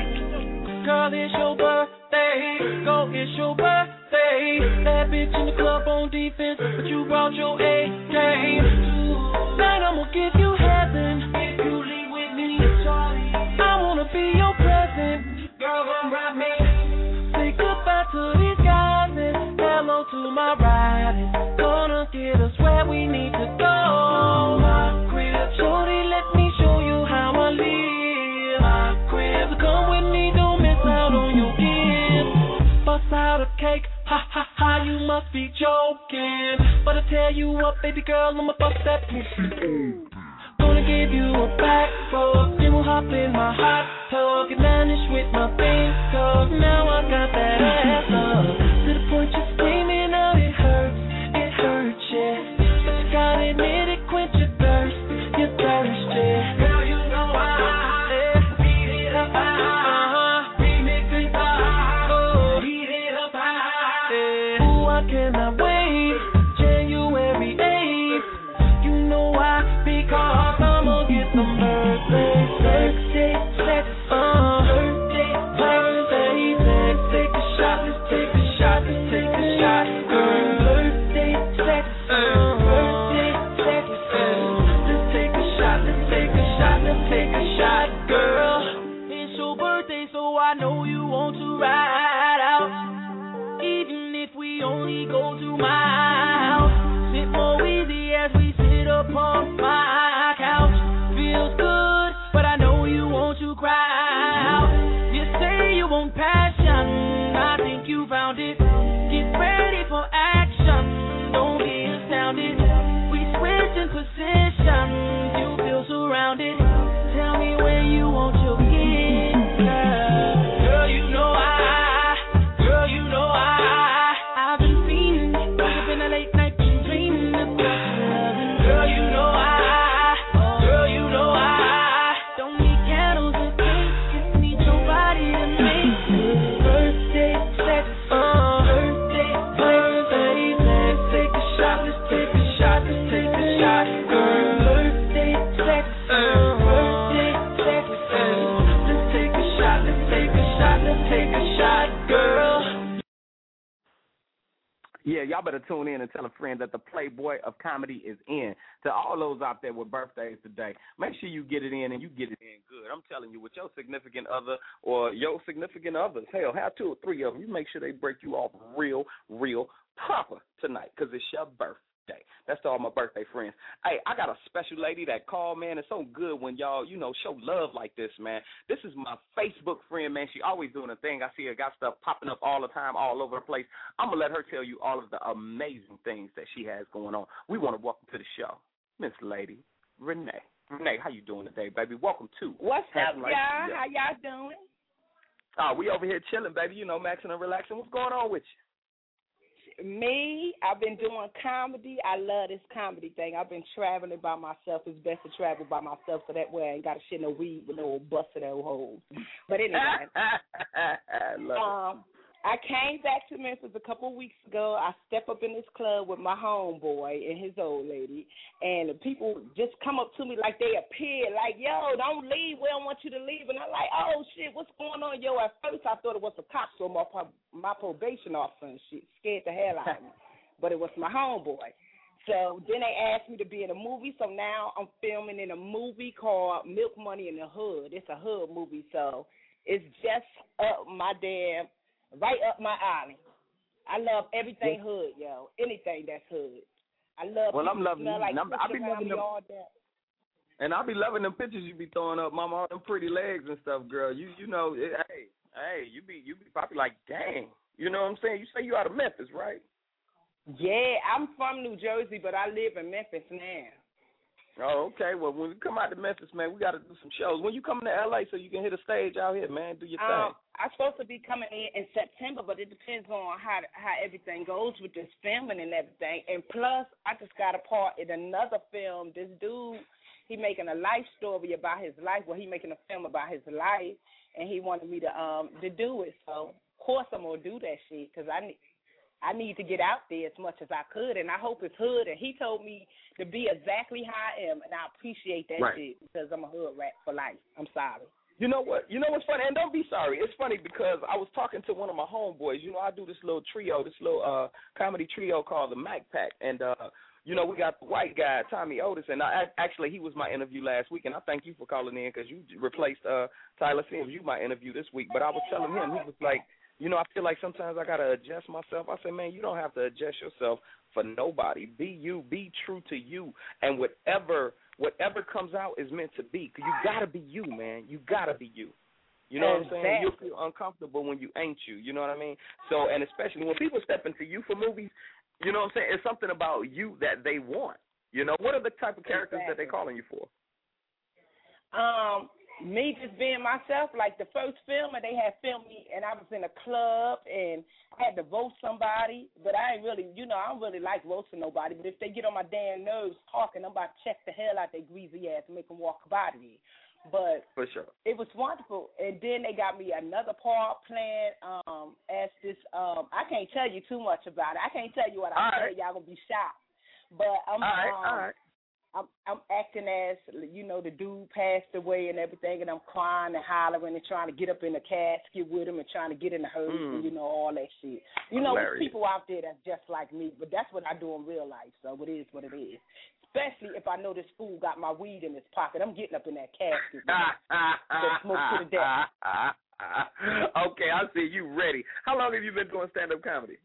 defense, but you brought your A game. Tonight I'ma give you heaven if you leave with me. I wanna be your present, girl, come ride me. Say goodbye to these guys and hello to my riding. Gonna get us where we need to go. My crib, shorty, let me show you how I live. My crib, come with me, don't miss out on your gift. Bust out a cake, ha ha ha, you must be joking. But I tell you what, baby girl, I'ma bust that pussy. Gonna give you a back rub, then we'll hop in my hot tub, get managed with my pink cup. Now I got that ass up to the point you're screaming out, it hurts, yeah. But you gotta admit it, quench your thirst, yeah. Girl, you know I beat it up high, remix it high, beat it up high. Ooh, I cannot wait, January 8th. You know why? Because I'ma get some birthday sex, birthday sex. Take a shot, let's take a shot, let's take a shot, girl. Birthday sex, birthday sex. Let's take a shot, let's take a shot, let's take a shot, girl. It's your birthday, so I know you want to ride out. Even if we only go to my house, sit more easy as we sit upon my couch. Feels good, but I know you want to cry out. You say you want passion, I think you found it. Get ready for action, don't be astounded. We switch in positions, you feel surrounded. Tell me where you want your gift, girl. Girl, you know I've been fiending. Woke up in a late night, been dreaming about loving. Girl, you know I don't need candles and cake, just need your body to make birthday sex, birthday sex. Take a shot, let's take a shot, let's take a shot, girl. Birthday sex, birthday sex. Let's take a shot, let's take a shot, let's take a shot, girl. Yeah, y'all better tune in and tell a friend that the Playboy of Comedy is in. To all those out there with birthdays today, make sure you get it in and you get it in good. I'm telling you, with your significant other or your significant others, hell, have 2 or 3 of them. You make sure they break you off real proper tonight because it's your birthday. That's to all my birthday friends. Hey, I got a special lady that called, man. It's so good when y'all, show love like this, man. This is my Facebook friend, man. She always doing a thing. I see her got stuff popping up all the time, all over the place. I'm going to let her tell you all of the amazing things that she has going on. We want to welcome to the show Miss Lady Renee. Renee, how you doing today, baby? Welcome to What's up, y'all? How y'all doing? We over here chilling, baby. Maxing and relaxing. What's going on with you? Me, I've been doing comedy. I love this comedy thing. I've been traveling by myself. It's best to travel by myself so that way I ain't got to shit no weed with no old busted old hoes. But anyway, I came back to Memphis a couple of weeks ago. I stepped up in this club with my homeboy and his old lady, and the people just come up to me like they appeared, like, yo, don't leave. We don't want you to leave. And I'm like, oh, shit, what's going on, yo? At first I thought it was a cop or my probation officer and shit. Scared the hell out of me. But it was my homeboy. So then they asked me to be in a movie, so now I'm filming in a movie called Milk Money in the Hood. It's a hood movie, so it's just right up my alley. I love everything hood, yo. Anything that's hood. I love. Well, I'm loving. Like I be loving them. All that. And I be loving them pictures you be throwing up, mama. All them pretty legs and stuff, girl. You know, hey, you be probably like, dang. You know what I'm saying? You say you out of Memphis, right? Yeah, I'm from New Jersey, but I live in Memphis now. Oh, okay. Well, when we come out to Memphis, man, we got to do some shows. When you coming to L.A. so you can hit a stage out here, man, do your thing. I'm supposed to be coming in September, but it depends on how everything goes with this filming and everything. And plus, I just got a part in another film. This dude, he making a life story about his life. Well, he making a film about his life, and he wanted me to do it. So, of course, I'm going to do that shit because I need to get out there as much as I could, and I hope it's hood. And he told me to be exactly how I am, and I appreciate that shit because I'm a hood rat for life. I'm sorry. You know what? You know what's funny? And don't be sorry. It's funny because I was talking to one of my homeboys. You know, I do this little trio, this little comedy trio called the Mac Pack. And, you know, we got the white guy, Tommy Otis. And actually, he was my interview last week. And I thank you for calling in because you replaced Tyler Sims. You my interview this week. But I was telling him, he was like, you know, I feel like sometimes I got to adjust myself. I said, man, you don't have to adjust yourself for nobody. Be you. Be true to you. And whatever comes out is meant to be. Because you got to be you, man. You got to be you. You know what I'm saying? You'll feel uncomfortable when you ain't you. You know what I mean? So, and especially when people step into you for movies, you know what I'm saying? It's something about you that they want. You know, what are the type of characters that they calling you for? Me just being myself, like the first film, and they had filmed me, and I was in a club, and I had to roast somebody, but I ain't really, you know, I don't really like roasting nobody, but if they get on my damn nerves talking, I'm about to check the hell out their greasy ass and make them walk by me. But for sure, it was wonderful, and then they got me another part playing as this, I can't tell you too much about it. I can't tell you what I said. Y'all gonna be shocked. But I'm acting as, you know, the dude passed away and everything, and I'm crying and hollering and trying to get up in the casket with him and trying to get in the hearse and, you know, all that shit. You know, there's people out there that's just like me, but that's what I do in real life, so it is what it is. Especially if I know this fool got my weed in his pocket. I'm getting up in that casket. Smoke to the death. Okay, I see you ready. How long have you been doing stand-up comedy?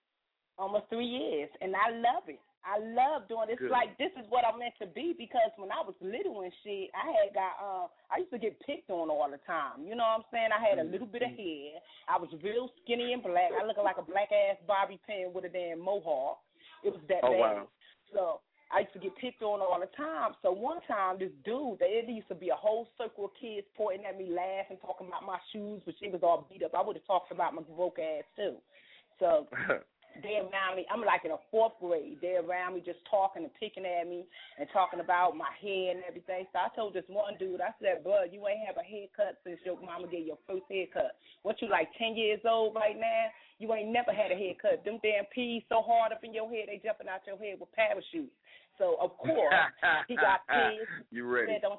Almost 3 years, and I love it. I love doing this. Like, this is what I'm meant to be, because when I was little and shit, I used to get picked on all the time. You know what I'm saying? I had a little bit of hair. I was real skinny and black. I looked like a black-ass Bobby Pin with a damn mohawk. It was that bad. Wow. So I used to get picked on all the time. So one time, this dude, there used to be a whole circle of kids pointing at me, laughing, talking about my shoes, but she was all beat up. I would have talked about my broke ass, too. So they around me. I'm like in a fourth grade. They're around me just talking and picking at me and talking about my hair and everything. So I told this one dude, I said, bud, you ain't have a haircut since your mama gave your first haircut. What, you like 10 years old right now? You ain't never had a haircut. Them damn peas so hard up in your head, they jumping out your head with parachutes. So of course he got pissed. You ready? Said, don't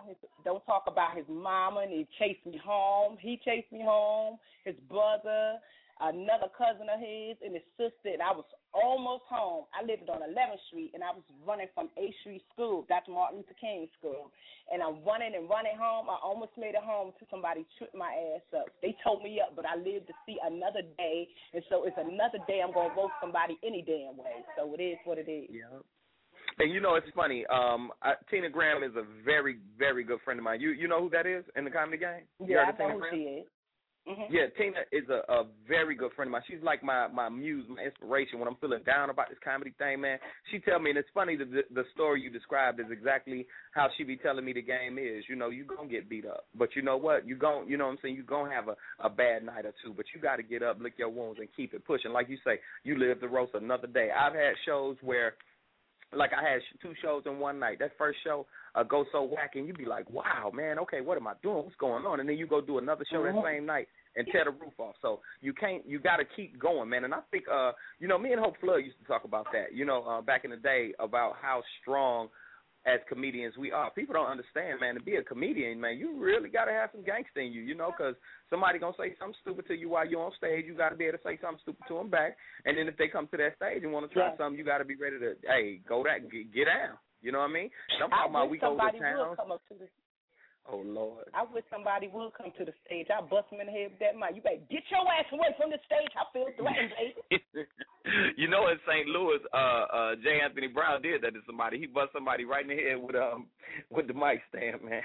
talk about his mama, and he chased me home. He chased me home. His brother, another cousin of his, and his sister, and I was almost home. I lived on 11th Street, and I was running from 8th Street School, Dr. Martin Luther King School, and I'm running home. I almost made it home until somebody tripped my ass up. They towed me up, but I lived to see another day, and so it's another day I'm going to roast somebody any damn way. So it is what it is. Yeah. And you know, it's funny. Tina Graham is a very, very good friend of mine. You know who that is in the comedy game? Yeah, I know who she is. Mm-hmm. Yeah, Tina is a very good friend of mine. She's like my muse, my inspiration when I'm feeling down about this comedy thing, man. She tell me, and it's funny, the story you described is exactly how she be telling me the game is. You know, you going to get beat up. But you know what? You know what I'm saying? You going to have a bad night or two. But you got to get up, lick your wounds, and keep it pushing. Like you say, you live to roast another day. I've had shows where, like I had 2 shows in one night. That first show goes so wacky, and you be like, wow, man, okay, what am I doing? What's going on? And then you go do another show that same night and tear the roof off. So you got to keep going, man. And I think, you know, me and Hope Flood used to talk about that, you know, back in the day, about how strong as comedians we are. People don't understand, man, to be a comedian, man, you really got to have some gangster in you, you know, because somebody going to say something stupid to you while you're on stage. You got to be able to say something stupid to them back. And then if they come to that stage and want to try something, you got to be ready to, hey, get down. You know what I mean? I'm talking about we go to town. Oh, Lord. I wish somebody would come to the stage. I'll bust him in the head with that mic. You better get your ass away from the stage. I feel threatened, baby. You know, in St. Louis, J. Anthony Brown did that to somebody. He bust somebody right in the head with the mic stand, man.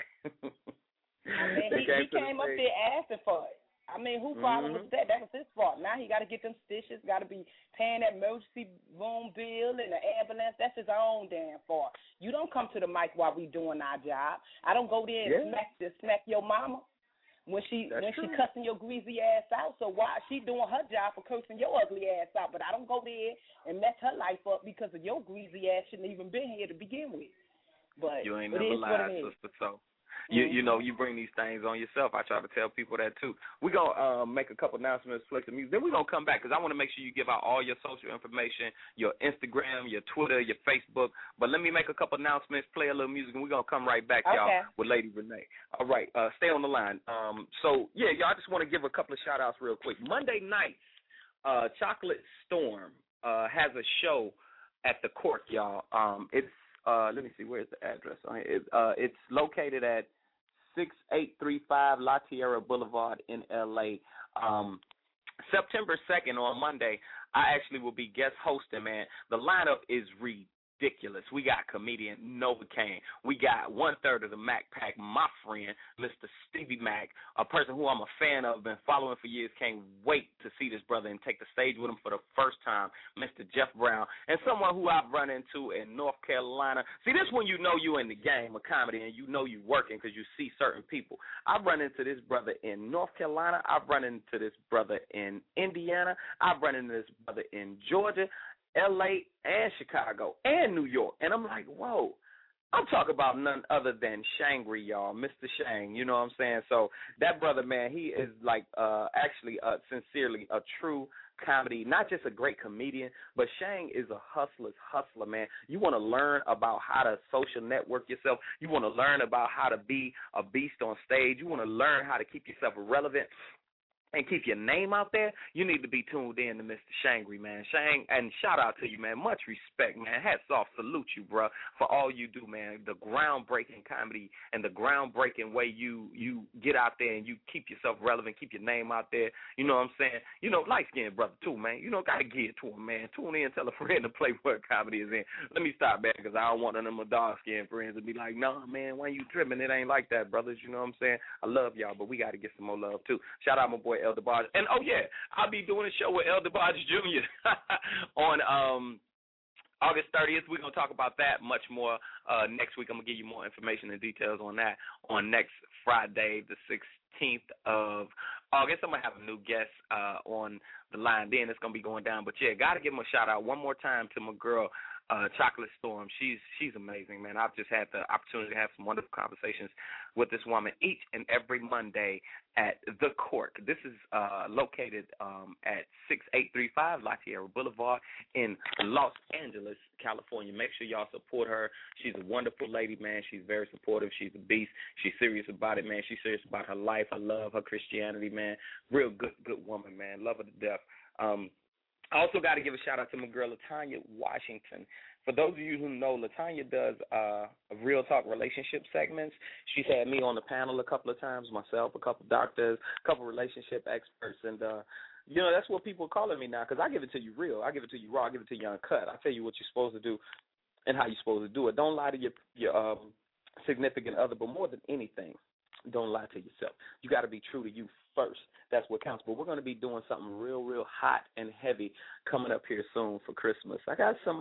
I mean, he came up there asking for it. I mean, who problem was that? That was his fault. Now he got to get them stitches, got to be paying that emergency room bill and the ambulance. That's his own damn fault. You don't come to the mic while we doing our job. I don't go there and smack your mama when she cussing your greasy ass out. So why she doing her job for cursing your ugly ass out? But I don't go there and mess her life up because of your greasy ass shouldn't even been here to begin with. But you ain't never lied, sister. So You know, you bring these things on yourself. I try to tell people that too. We're going to make a couple announcements, play some music. Then we're going to come back because I want to make sure you give out all your social information, your Instagram, your Twitter, your Facebook. But let me make a couple announcements, play a little music, and we're going to come right back, y'all, with Lady Renee. All right, stay on the line. So, yeah, y'all, I just want to give a couple of shout-outs real quick. Monday nights, Chocolate Storm has a show at the Court, y'all. It's let me see, where's the address on here? It's located at 6835 La Tierra Boulevard in L.A. September 2nd on Monday, I actually will be guest hosting, man. The lineup is ridiculous. We got comedian Novocaine. We got 1/3 of the Mac Pack, my friend, Mr. Stevie Mac, a person who I'm a fan of, been following for years, can't wait to see this brother and take the stage with him for the first time, Mr. Jeff Brown, and someone who I've run into in North Carolina. See, this when you know you in the game of comedy and you know you working because you see certain people. I've run into this brother in North Carolina. I've run into this brother in Indiana. I've run into this brother in Georgia, L.A., and Chicago, and New York. And I'm like, whoa. I'm talking about none other than Shangri, y'all, Mr. Shang, you know what I'm saying? So that brother, man, he is like actually sincerely a true comedy, not just a great comedian, but Shang is a hustler, man. You want to learn about how to social network yourself. You want to learn about how to be a beast on stage. You want to learn how to keep yourself relevant and keep your name out there, you need to be tuned in to Mr. Shangri, man. Shang, and shout out to you, man. Much respect, man. Hats off, salute you, bro, for all you do, man. The groundbreaking comedy and the groundbreaking way you get out there and you keep yourself relevant, keep your name out there. You know what I'm saying? You know, light-skinned brother, too, man. You know, got to give it to him, man. Tune in, tell a friend to play what comedy is in. Let me stop, man, because I don't want none of my dark-skinned friends to be like, nah, man, why you tripping? It ain't like that, brothers. You know what I'm saying? I love y'all, but we got to get some more love, too. Shout out my boy, El DeBarge. And, oh, yeah, I'll be doing a show with El DeBarge Jr. on August 30th. We're going to talk about that much more next week. I'm going to give you more information and details on that on next Friday, the 16th of August. I'm going to have a new guest on the line then. It's going to be going down. But, yeah, got to give him a shout-out one more time to my girl, Chocolate Storm. She's amazing, man. I've just had the opportunity to have some wonderful conversations with this woman each and every Monday at The Court. This is located at 6835 La Tierra Boulevard in Los Angeles, California. Make sure y'all support her. She's a wonderful lady, man. She's very supportive. She's a beast. She's serious about it, man. She's serious about her life, her love, her Christianity, man. Real good woman, man. Love her to death. I also got to give a shout-out to my girl, LaTanya Washington. For those of you who know, LaTanya does Real Talk relationship segments. She's had me on the panel a couple of times, myself, a couple of doctors, a couple of relationship experts, and, you know, that's what people are calling me now because I give it to you real. I give it to you raw. I give it to you uncut. I tell you what you're supposed to do and how you're supposed to do it. Don't lie to your significant other, but more than anything, don't lie to yourself. You got to be true to you first. That's what counts. But we're going to be doing something real hot and heavy coming up here soon for Christmas. I got something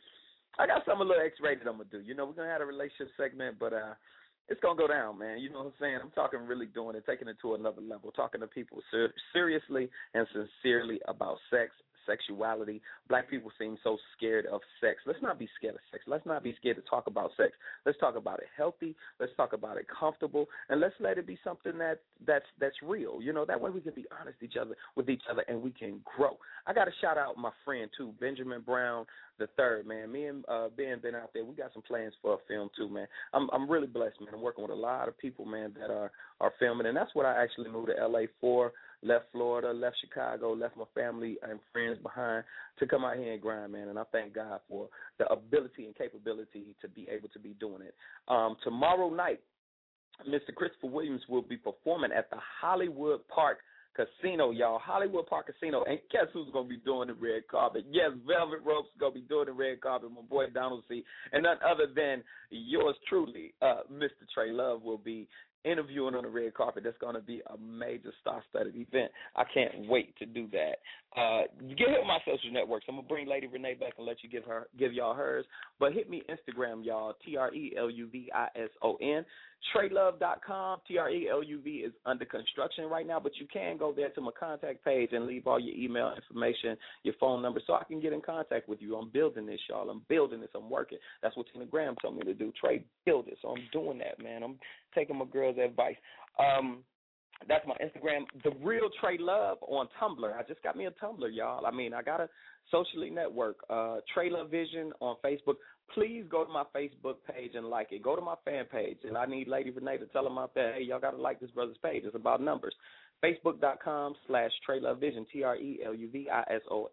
a little X-rated I'm going to do. You know, we're going to have a relationship segment, but it's going to go down, man. You know what I'm saying? I'm talking really doing it, taking it to another level, talking to people seriously and sincerely about sex, sexuality. Black people seem so scared of sex. Let's not be scared of sex. Let's not be scared to talk about sex. Let's talk about it healthy. Let's talk about it comfortable, and let's let it be something that's real. You know, that way we can be honest with each other, and we can grow. I got to shout out my friend too, Benjamin Brown III, man. Me and Ben been out there. We got some plans for a film too, man. I'm really blessed, man. I'm working with a lot of people, man, that are filming, and that's what I actually moved to LA for. Left Florida, left Chicago, left my family and friends behind to come out here and grind, man. And I thank God for the ability and capability to be able to be doing it. Tomorrow night, Mr. Christopher Williams will be performing at the Hollywood Park Casino, y'all. Hollywood Park Casino. And guess who's going to be doing the red carpet? Yes, Velvet Rope's going to be doing the red carpet. My boy Donald C. And none other than yours truly, Mr. Trey Love will be interviewing on the red carpet. That's going to be a major star-studded event. I can't wait to do that. Get hit my social networks. I'm going to bring Lady Renee back and let you give y'all hers. But hit me Instagram, y'all, TRELUVISON. TreyLove.com, TRELUV is under construction right now, but you can go there to my contact page and leave all your email information, your phone number, so I can get in contact with you. I'm building this, y'all. I'm building this. I'm working. That's what Tina Graham told me to do. Trey, build it. So I'm doing that, man. I'm taking my girl's advice. That's my Instagram. The Real Trey Love on Tumblr. I just got me a Tumblr, y'all. I mean, I got a socially network. Trey Love Vision on Facebook. Please go to my Facebook page and like it. Go to my fan page. And I need Lady Renee to tell them out there, hey, y'all got to like this brother's page. It's about numbers. Facebook.com/Trey Love Vision, TRELUVISION.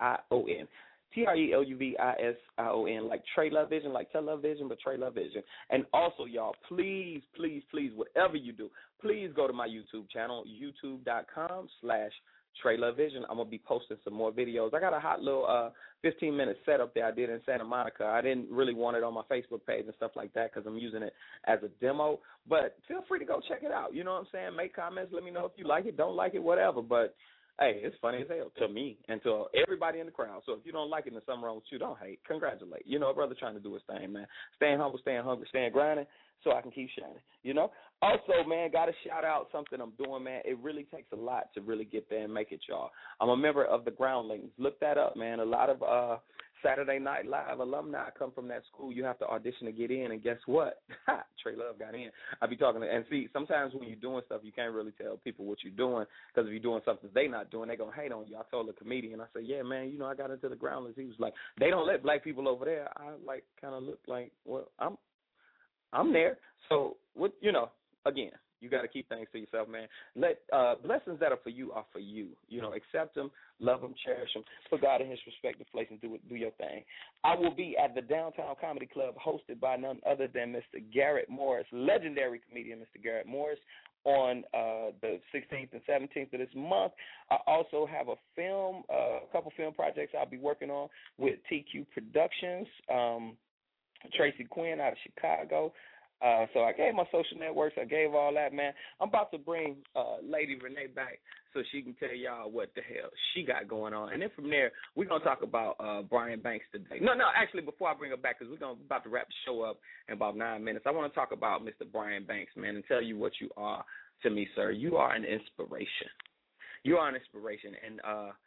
TRELUVISION, like Trey Love Vision, like television, but Trey Love Vision. And also, y'all, please, please, please, whatever you do, please go to my YouTube channel, youtube.com/Trey Love Vision. I'm going to be posting some more videos. I got a hot little 15-minute setup that I did in Santa Monica. I didn't really want it on my Facebook page and stuff like that because I'm using it as a demo. But feel free to go check it out. You know what I'm saying? Make comments. Let me know if you like it, don't like it, whatever. But hey, it's funny as hell to me and to everybody in the crowd. So if you don't like it and there's something wrong with you, don't hate. Congratulate. You know, a brother trying to do his thing, man. Staying humble, staying hungry, staying grinding so I can keep shining, you know. Also, man, got to shout out something I'm doing, man. It really takes a lot to really get there and make it, y'all. I'm a member of the Groundlings. Look that up, man. A lot of Saturday Night Live alumni come from that school. You have to audition to get in, and guess what? Trey Love got in. I be talking to, and see, sometimes when you're doing stuff, you can't really tell people what you're doing because if you're doing something they not doing, they going to hate on you. I told a comedian, I said, yeah, man, you know, I got into the Groundlings. He was like, they don't let black people over there. I, like, kind of look like, well, I'm there. So, what, you know, again, you got to keep things to yourself, man. Let blessings that are for you are for you. You know, accept them, love them, cherish them, put God in his respective place and do your thing. I will be at the Downtown Comedy Club hosted by none other than Mr. Garrett Morris, legendary comedian Mr. Garrett Morris, on the 16th and 17th of this month. I also have a couple film projects I'll be working on with TQ Productions, Tracy Quinn out of Chicago. So I gave my social networks. I gave all that, man. I'm about to bring Lady Renee back so she can tell y'all what the hell she got going on. And then from there, we're going to talk about Brian Banks today. No, actually, before I bring her back, because we're about to wrap the show up in about 9 minutes, I want to talk about Mr. Brian Banks, man, and tell you what you are to me, sir. You are an inspiration. You are an inspiration. And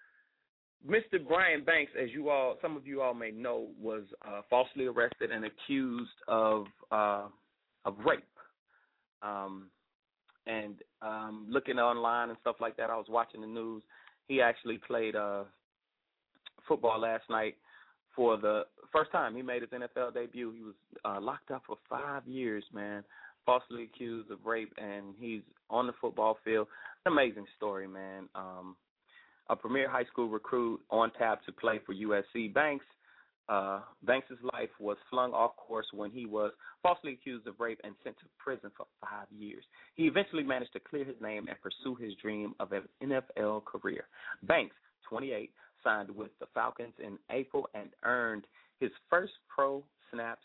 Mr. Brian Banks, as some of you all may know, was falsely arrested and accused of rape. And looking online and stuff like that, I was watching the news. He actually played football last night for the first time. He made his NFL debut. He was locked up for 5 years, man, falsely accused of rape, and he's on the football field. Amazing story, man. A premier high school recruit on tap to play for USC. Banks' life was flung off course when he was falsely accused of rape and sent to prison for 5 years. He eventually managed to clear his name and pursue his dream of an NFL career. Banks, 28, signed with the Falcons in April and earned his first pro snaps.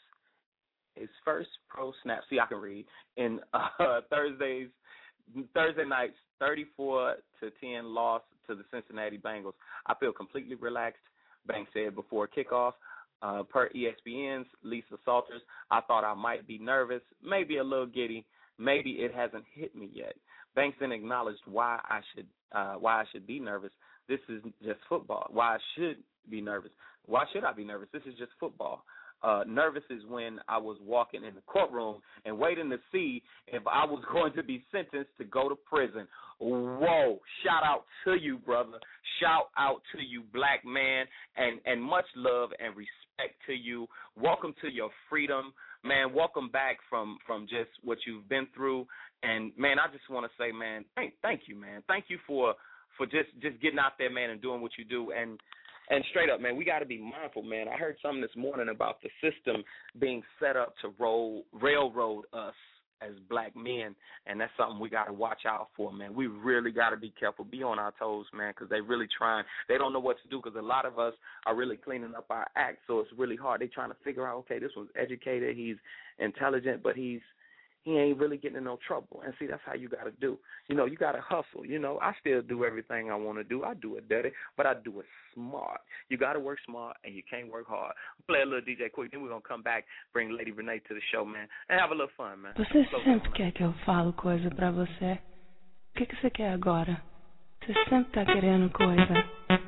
See, I can read in Thursday night's 34-10 loss to the Cincinnati Bengals. I feel completely relaxed, Banks said before kickoff. Per ESPN's Lisa Salters, I thought I might be nervous, maybe a little giddy, maybe it hasn't hit me yet. Banks then acknowledged why I should be nervous. This is just football. Why I should be nervous. Why should I be nervous? This is just football. Nervous is when I was walking in the courtroom and waiting to see if I was going to be sentenced to go to prison. Whoa, shout out to you, brother. Shout out to you, black man, and much love and respect to you. Welcome to your freedom, man. Welcome back from just what you've been through. And, man, I just want to say, man, thank you, man. Thank you for just getting out there, man, and doing what you do. And straight up, man, we got to be mindful, man. I heard something this morning about the system being set up to railroad us as black men, and that's something we got to watch out for, man. We really got to be careful, be on our toes, man, because they really trying. They don't know what to do because a lot of us are really cleaning up our act, so it's really hard. They trying to figure out, okay, this one's educated, he's intelligent, but he's he ain't really getting in no trouble. And see, that's how you got to do. You know, you got to hustle. You know, I still do everything I want to do. I do it dirty, but I do it smart. You got to work smart, and you can't work hard. Play a little DJ Quick, then we're going to come back, bring Lady Renee to the show, man, and have a little fun, man. Você sempre quer que eu falo coisa pra você? O que você quer agora? Você sempre tá querendo coisa.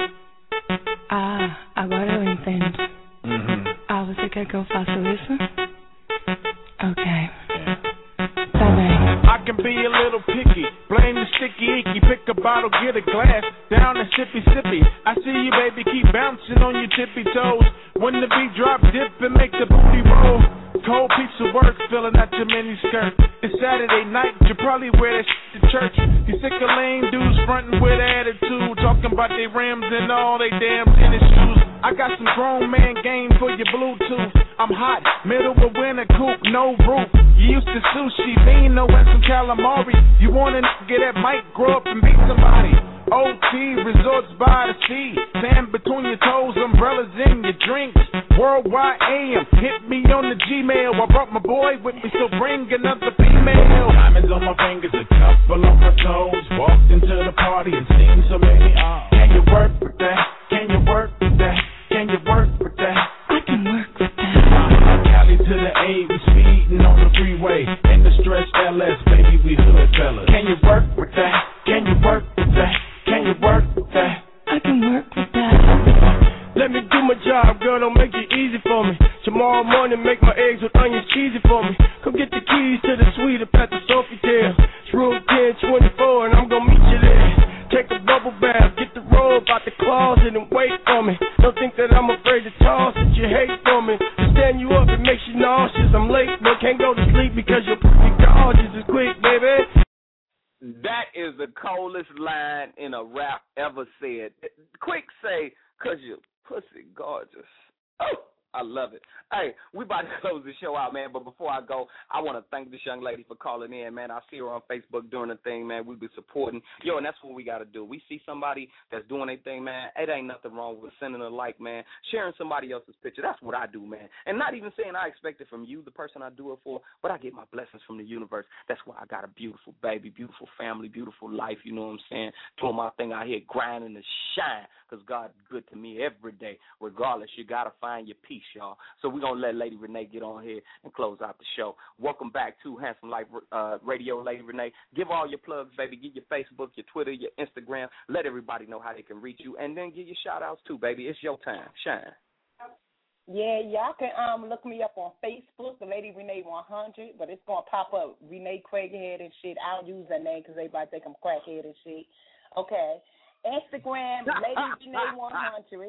Ah, agora eu entendo. Ah, você quer que eu faça isso? Ok. Tá bem. I can be a little picky, blame the sticky icky, pick a bottle, get a glass, down and sippy sippy. I see you, baby, keep bouncing on your tippy toes. When the beat drop, dip and make the booty roll. Cold piece of work, filling out your mini skirt. It's Saturday night, you probably wear that shit to church. You sick of lame dudes frontin' with attitude, talking about they rims and all they damn tennis shoes. I got some grown man game for your Bluetooth. I'm hot, middle of winter coupe, no roof. You used to sushi, vino, and some calamari. You want a nigga that might grow up and beat somebody. OT, resorts by the sea. Sand between your toes, umbrellas in your drinks. Worldwide AM, hit me on the Gmail. I brought my boy with me, so bring another female. Diamonds on my fingers, a couple on my toes. Walked into the party and seen so many. Can you work with that? Can you work with that? Can you work with that? I can work with that. Cali to the A, we speeding on the freeway. In the stretch LS, baby, we hood fellas. Can you work with that? Can you work with that? Can you work with that? I can work with that. Let me do my job, girl, don't make it easy for me. Tomorrow morning, make my eggs with onions cheesy for me. Come get the keys to the suite up at the Sofitel. It's room 1024 and I'm gonna meet you there. Take a bubble bath, get the robe out the closet and wait for me. Don't think that I'm afraid to toss it, you hate for me. Stand you up, it makes you nauseous. I'm late, but can't go to sleep because you're pretty gorgeous. It's quick, baby. That is the coldest line in a rap ever said. Quick say, 'cause you're pussy gorgeous. Oh, I love it. Hey, we about to close the show out, man, but before I go, I want to thank this young lady for calling in, man. I see her on Facebook doing the thing, man. We be supporting. Yo, and that's what we got to do. We see somebody that's doing their thing, man. It ain't nothing wrong with sending a like, man. Sharing somebody else's picture. That's what I do, man. And not even saying I expect it from you, the person I do it for, but I get my blessings from the universe. That's why I got a beautiful baby, beautiful family, beautiful life, you know what I'm saying? Doing my thing out here, grinding to shine, because God's good to me every day. Regardless, you got to find your peace, y'all. So we're going to let Lady Renee get on here and close out the show. Welcome back to Handsome Life Radio, Lady Renee. Give all your plugs, baby. Give your Facebook, your Twitter, your Instagram. Let everybody know how they can reach you. And then give your shout-outs, too, baby. It's your time. Shine. Yeah, y'all can look me up on Facebook, the Lady Renee 100, but it's going to pop up Renee Craighead and shit. I don't use that name because everybody think I'm crackhead and shit. Okay. Instagram, Lady Renee 100.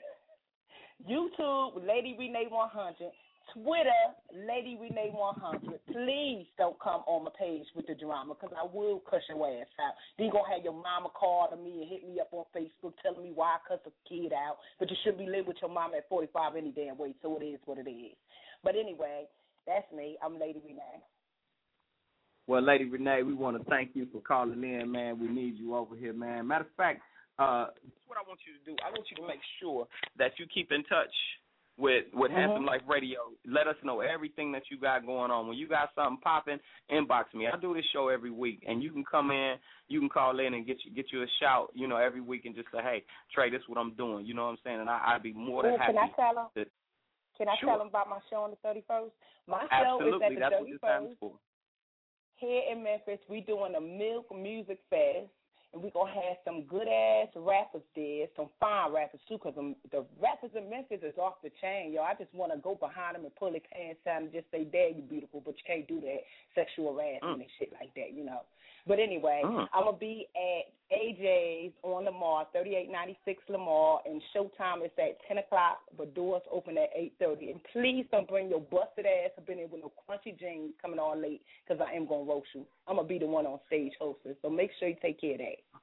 YouTube, Lady Renee 100. Twitter, Lady Renee 100. Please don't come on my page with the drama because I will cuss your ass out. Then you're going to have your mama call to me and hit me up on Facebook telling me why I cuss a kid out. But you shouldn't be living with your mama at 45 any damn way, so it is what it is. But anyway, that's me. I'm Lady Renee. Well, Lady Renee, we want to thank you for calling in, man. We need you over here, man. Matter of fact, that's what I want you to do. I want you to make sure that you keep in touch with Handsome Life Radio. Let us know everything that you got going on. When you got something popping, inbox me. I do this show every week, and you can come in, you can call in and get you a shout, you know, every week and just say, hey, Trey, this is what I'm doing. You know what I'm saying? And I'd be more than happy. Can I tell them about my show on the 31st? My show is at the 31st. That's what this time is for. Here in Memphis, we doing a Milk Music Fest. And we're going to have some good-ass rappers there, some fine rappers, too, because the rappers in Memphis is off the chain, yo. I just want to go behind them and pull their pants down and just say, there, you beautiful, but you can't do that, sexual harassment and shit like that, you know. But anyway, I'm going to be at AJ's on Lamar, 3896 Lamar, and showtime is at 10 o'clock, but doors open at 8:30. And please don't bring your busted ass up in there with no crunchy jeans coming on late, because I am going to roast you. I'm going to be the one on stage hosting, so make sure you take care of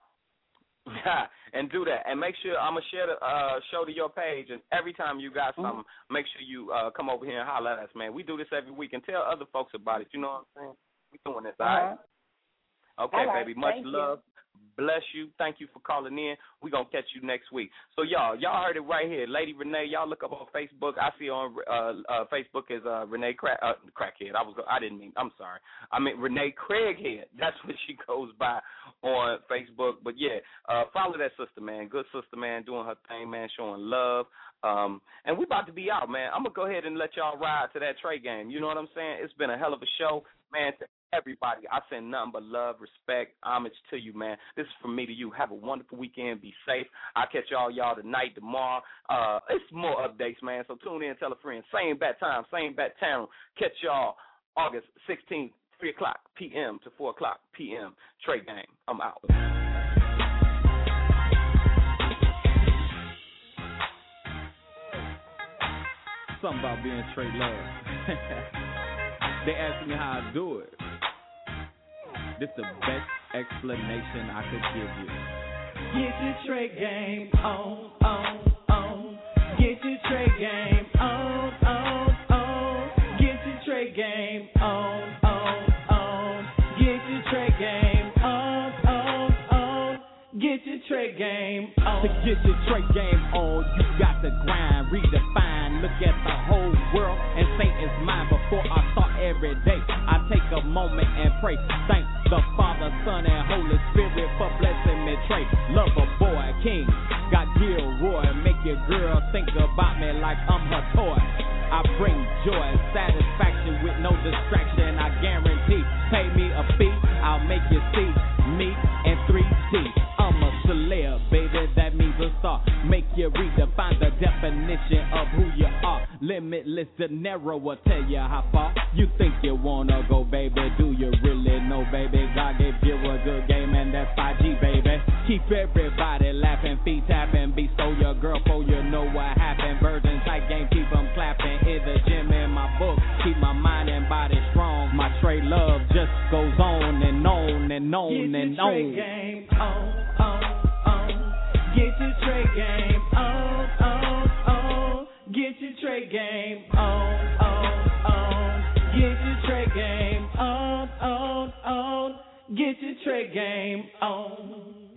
that. And do that. And make sure I'm going to share the show to your page. And every time you got something, make sure you come over here and holler at us, man. We do this every week. And tell other folks about it. You know what I'm saying? We doing this, all right? Okay, baby. Much love. bless you. Thank you for calling in. We're going to catch you next week. So, y'all heard it right here. Lady Renee, y'all look up on Facebook. I see on Facebook is Renee Crackhead. I'm sorry. I meant Renee Craighead. That's what she goes by on Facebook. But, yeah, follow that sister, man. Good sister, man, doing her thing, man, showing love. And we about to be out, man. I'm going to go ahead and let y'all ride to that Trey game. You know what I'm saying? It's been a hell of a show. Man, to everybody, I send nothing but love, respect, homage to you, man. This is from me to you. Have a wonderful weekend. Be safe. I'll catch y'all tonight, tomorrow. It's more updates, man, so tune in, tell a friend. Same bat time, same bat town. Catch y'all August 16th, 3 o'clock p.m. to 4 o'clock p.m. Trey game. I'm out. Something about being Trey Love. They asked me how I do it. This the best explanation I could give you. Get your Trey game on. Get your Trey game on. Get your Trey game on. Get your Trey game on. Get your Trey game on. To get your Trey game on, you got to grind, redefine, look at the whole world and say it's mine. Before I start every day, I take a moment and pray. Thank the Father, Son, and Holy Spirit for blessing me. Trey, lover, boy, king, got Gilroy, make your girl think about me like I'm her toy. I bring joy, satisfaction with no distraction. I guarantee, pay me a fee, I'll make you see me in 3D. I'm a celeb, baby, that means a star. Make you redefine the definition of who you are. Limitless to narrow will tell you how far you think you wanna go, baby. Do you really know, baby? God gave you a good game, and that's 5G, baby. Keep everybody laughing, feet tapping, be so your girl, for you know what happened. Virgin tight game, keep them clapping. In the gym, in my book, keep my mind and body strong. My Trey Love just goes on and on and on and on. Get your Trey game on. Get your Trey game on. Get your Trey game on. Get your Trey game on. Get your Trey game on.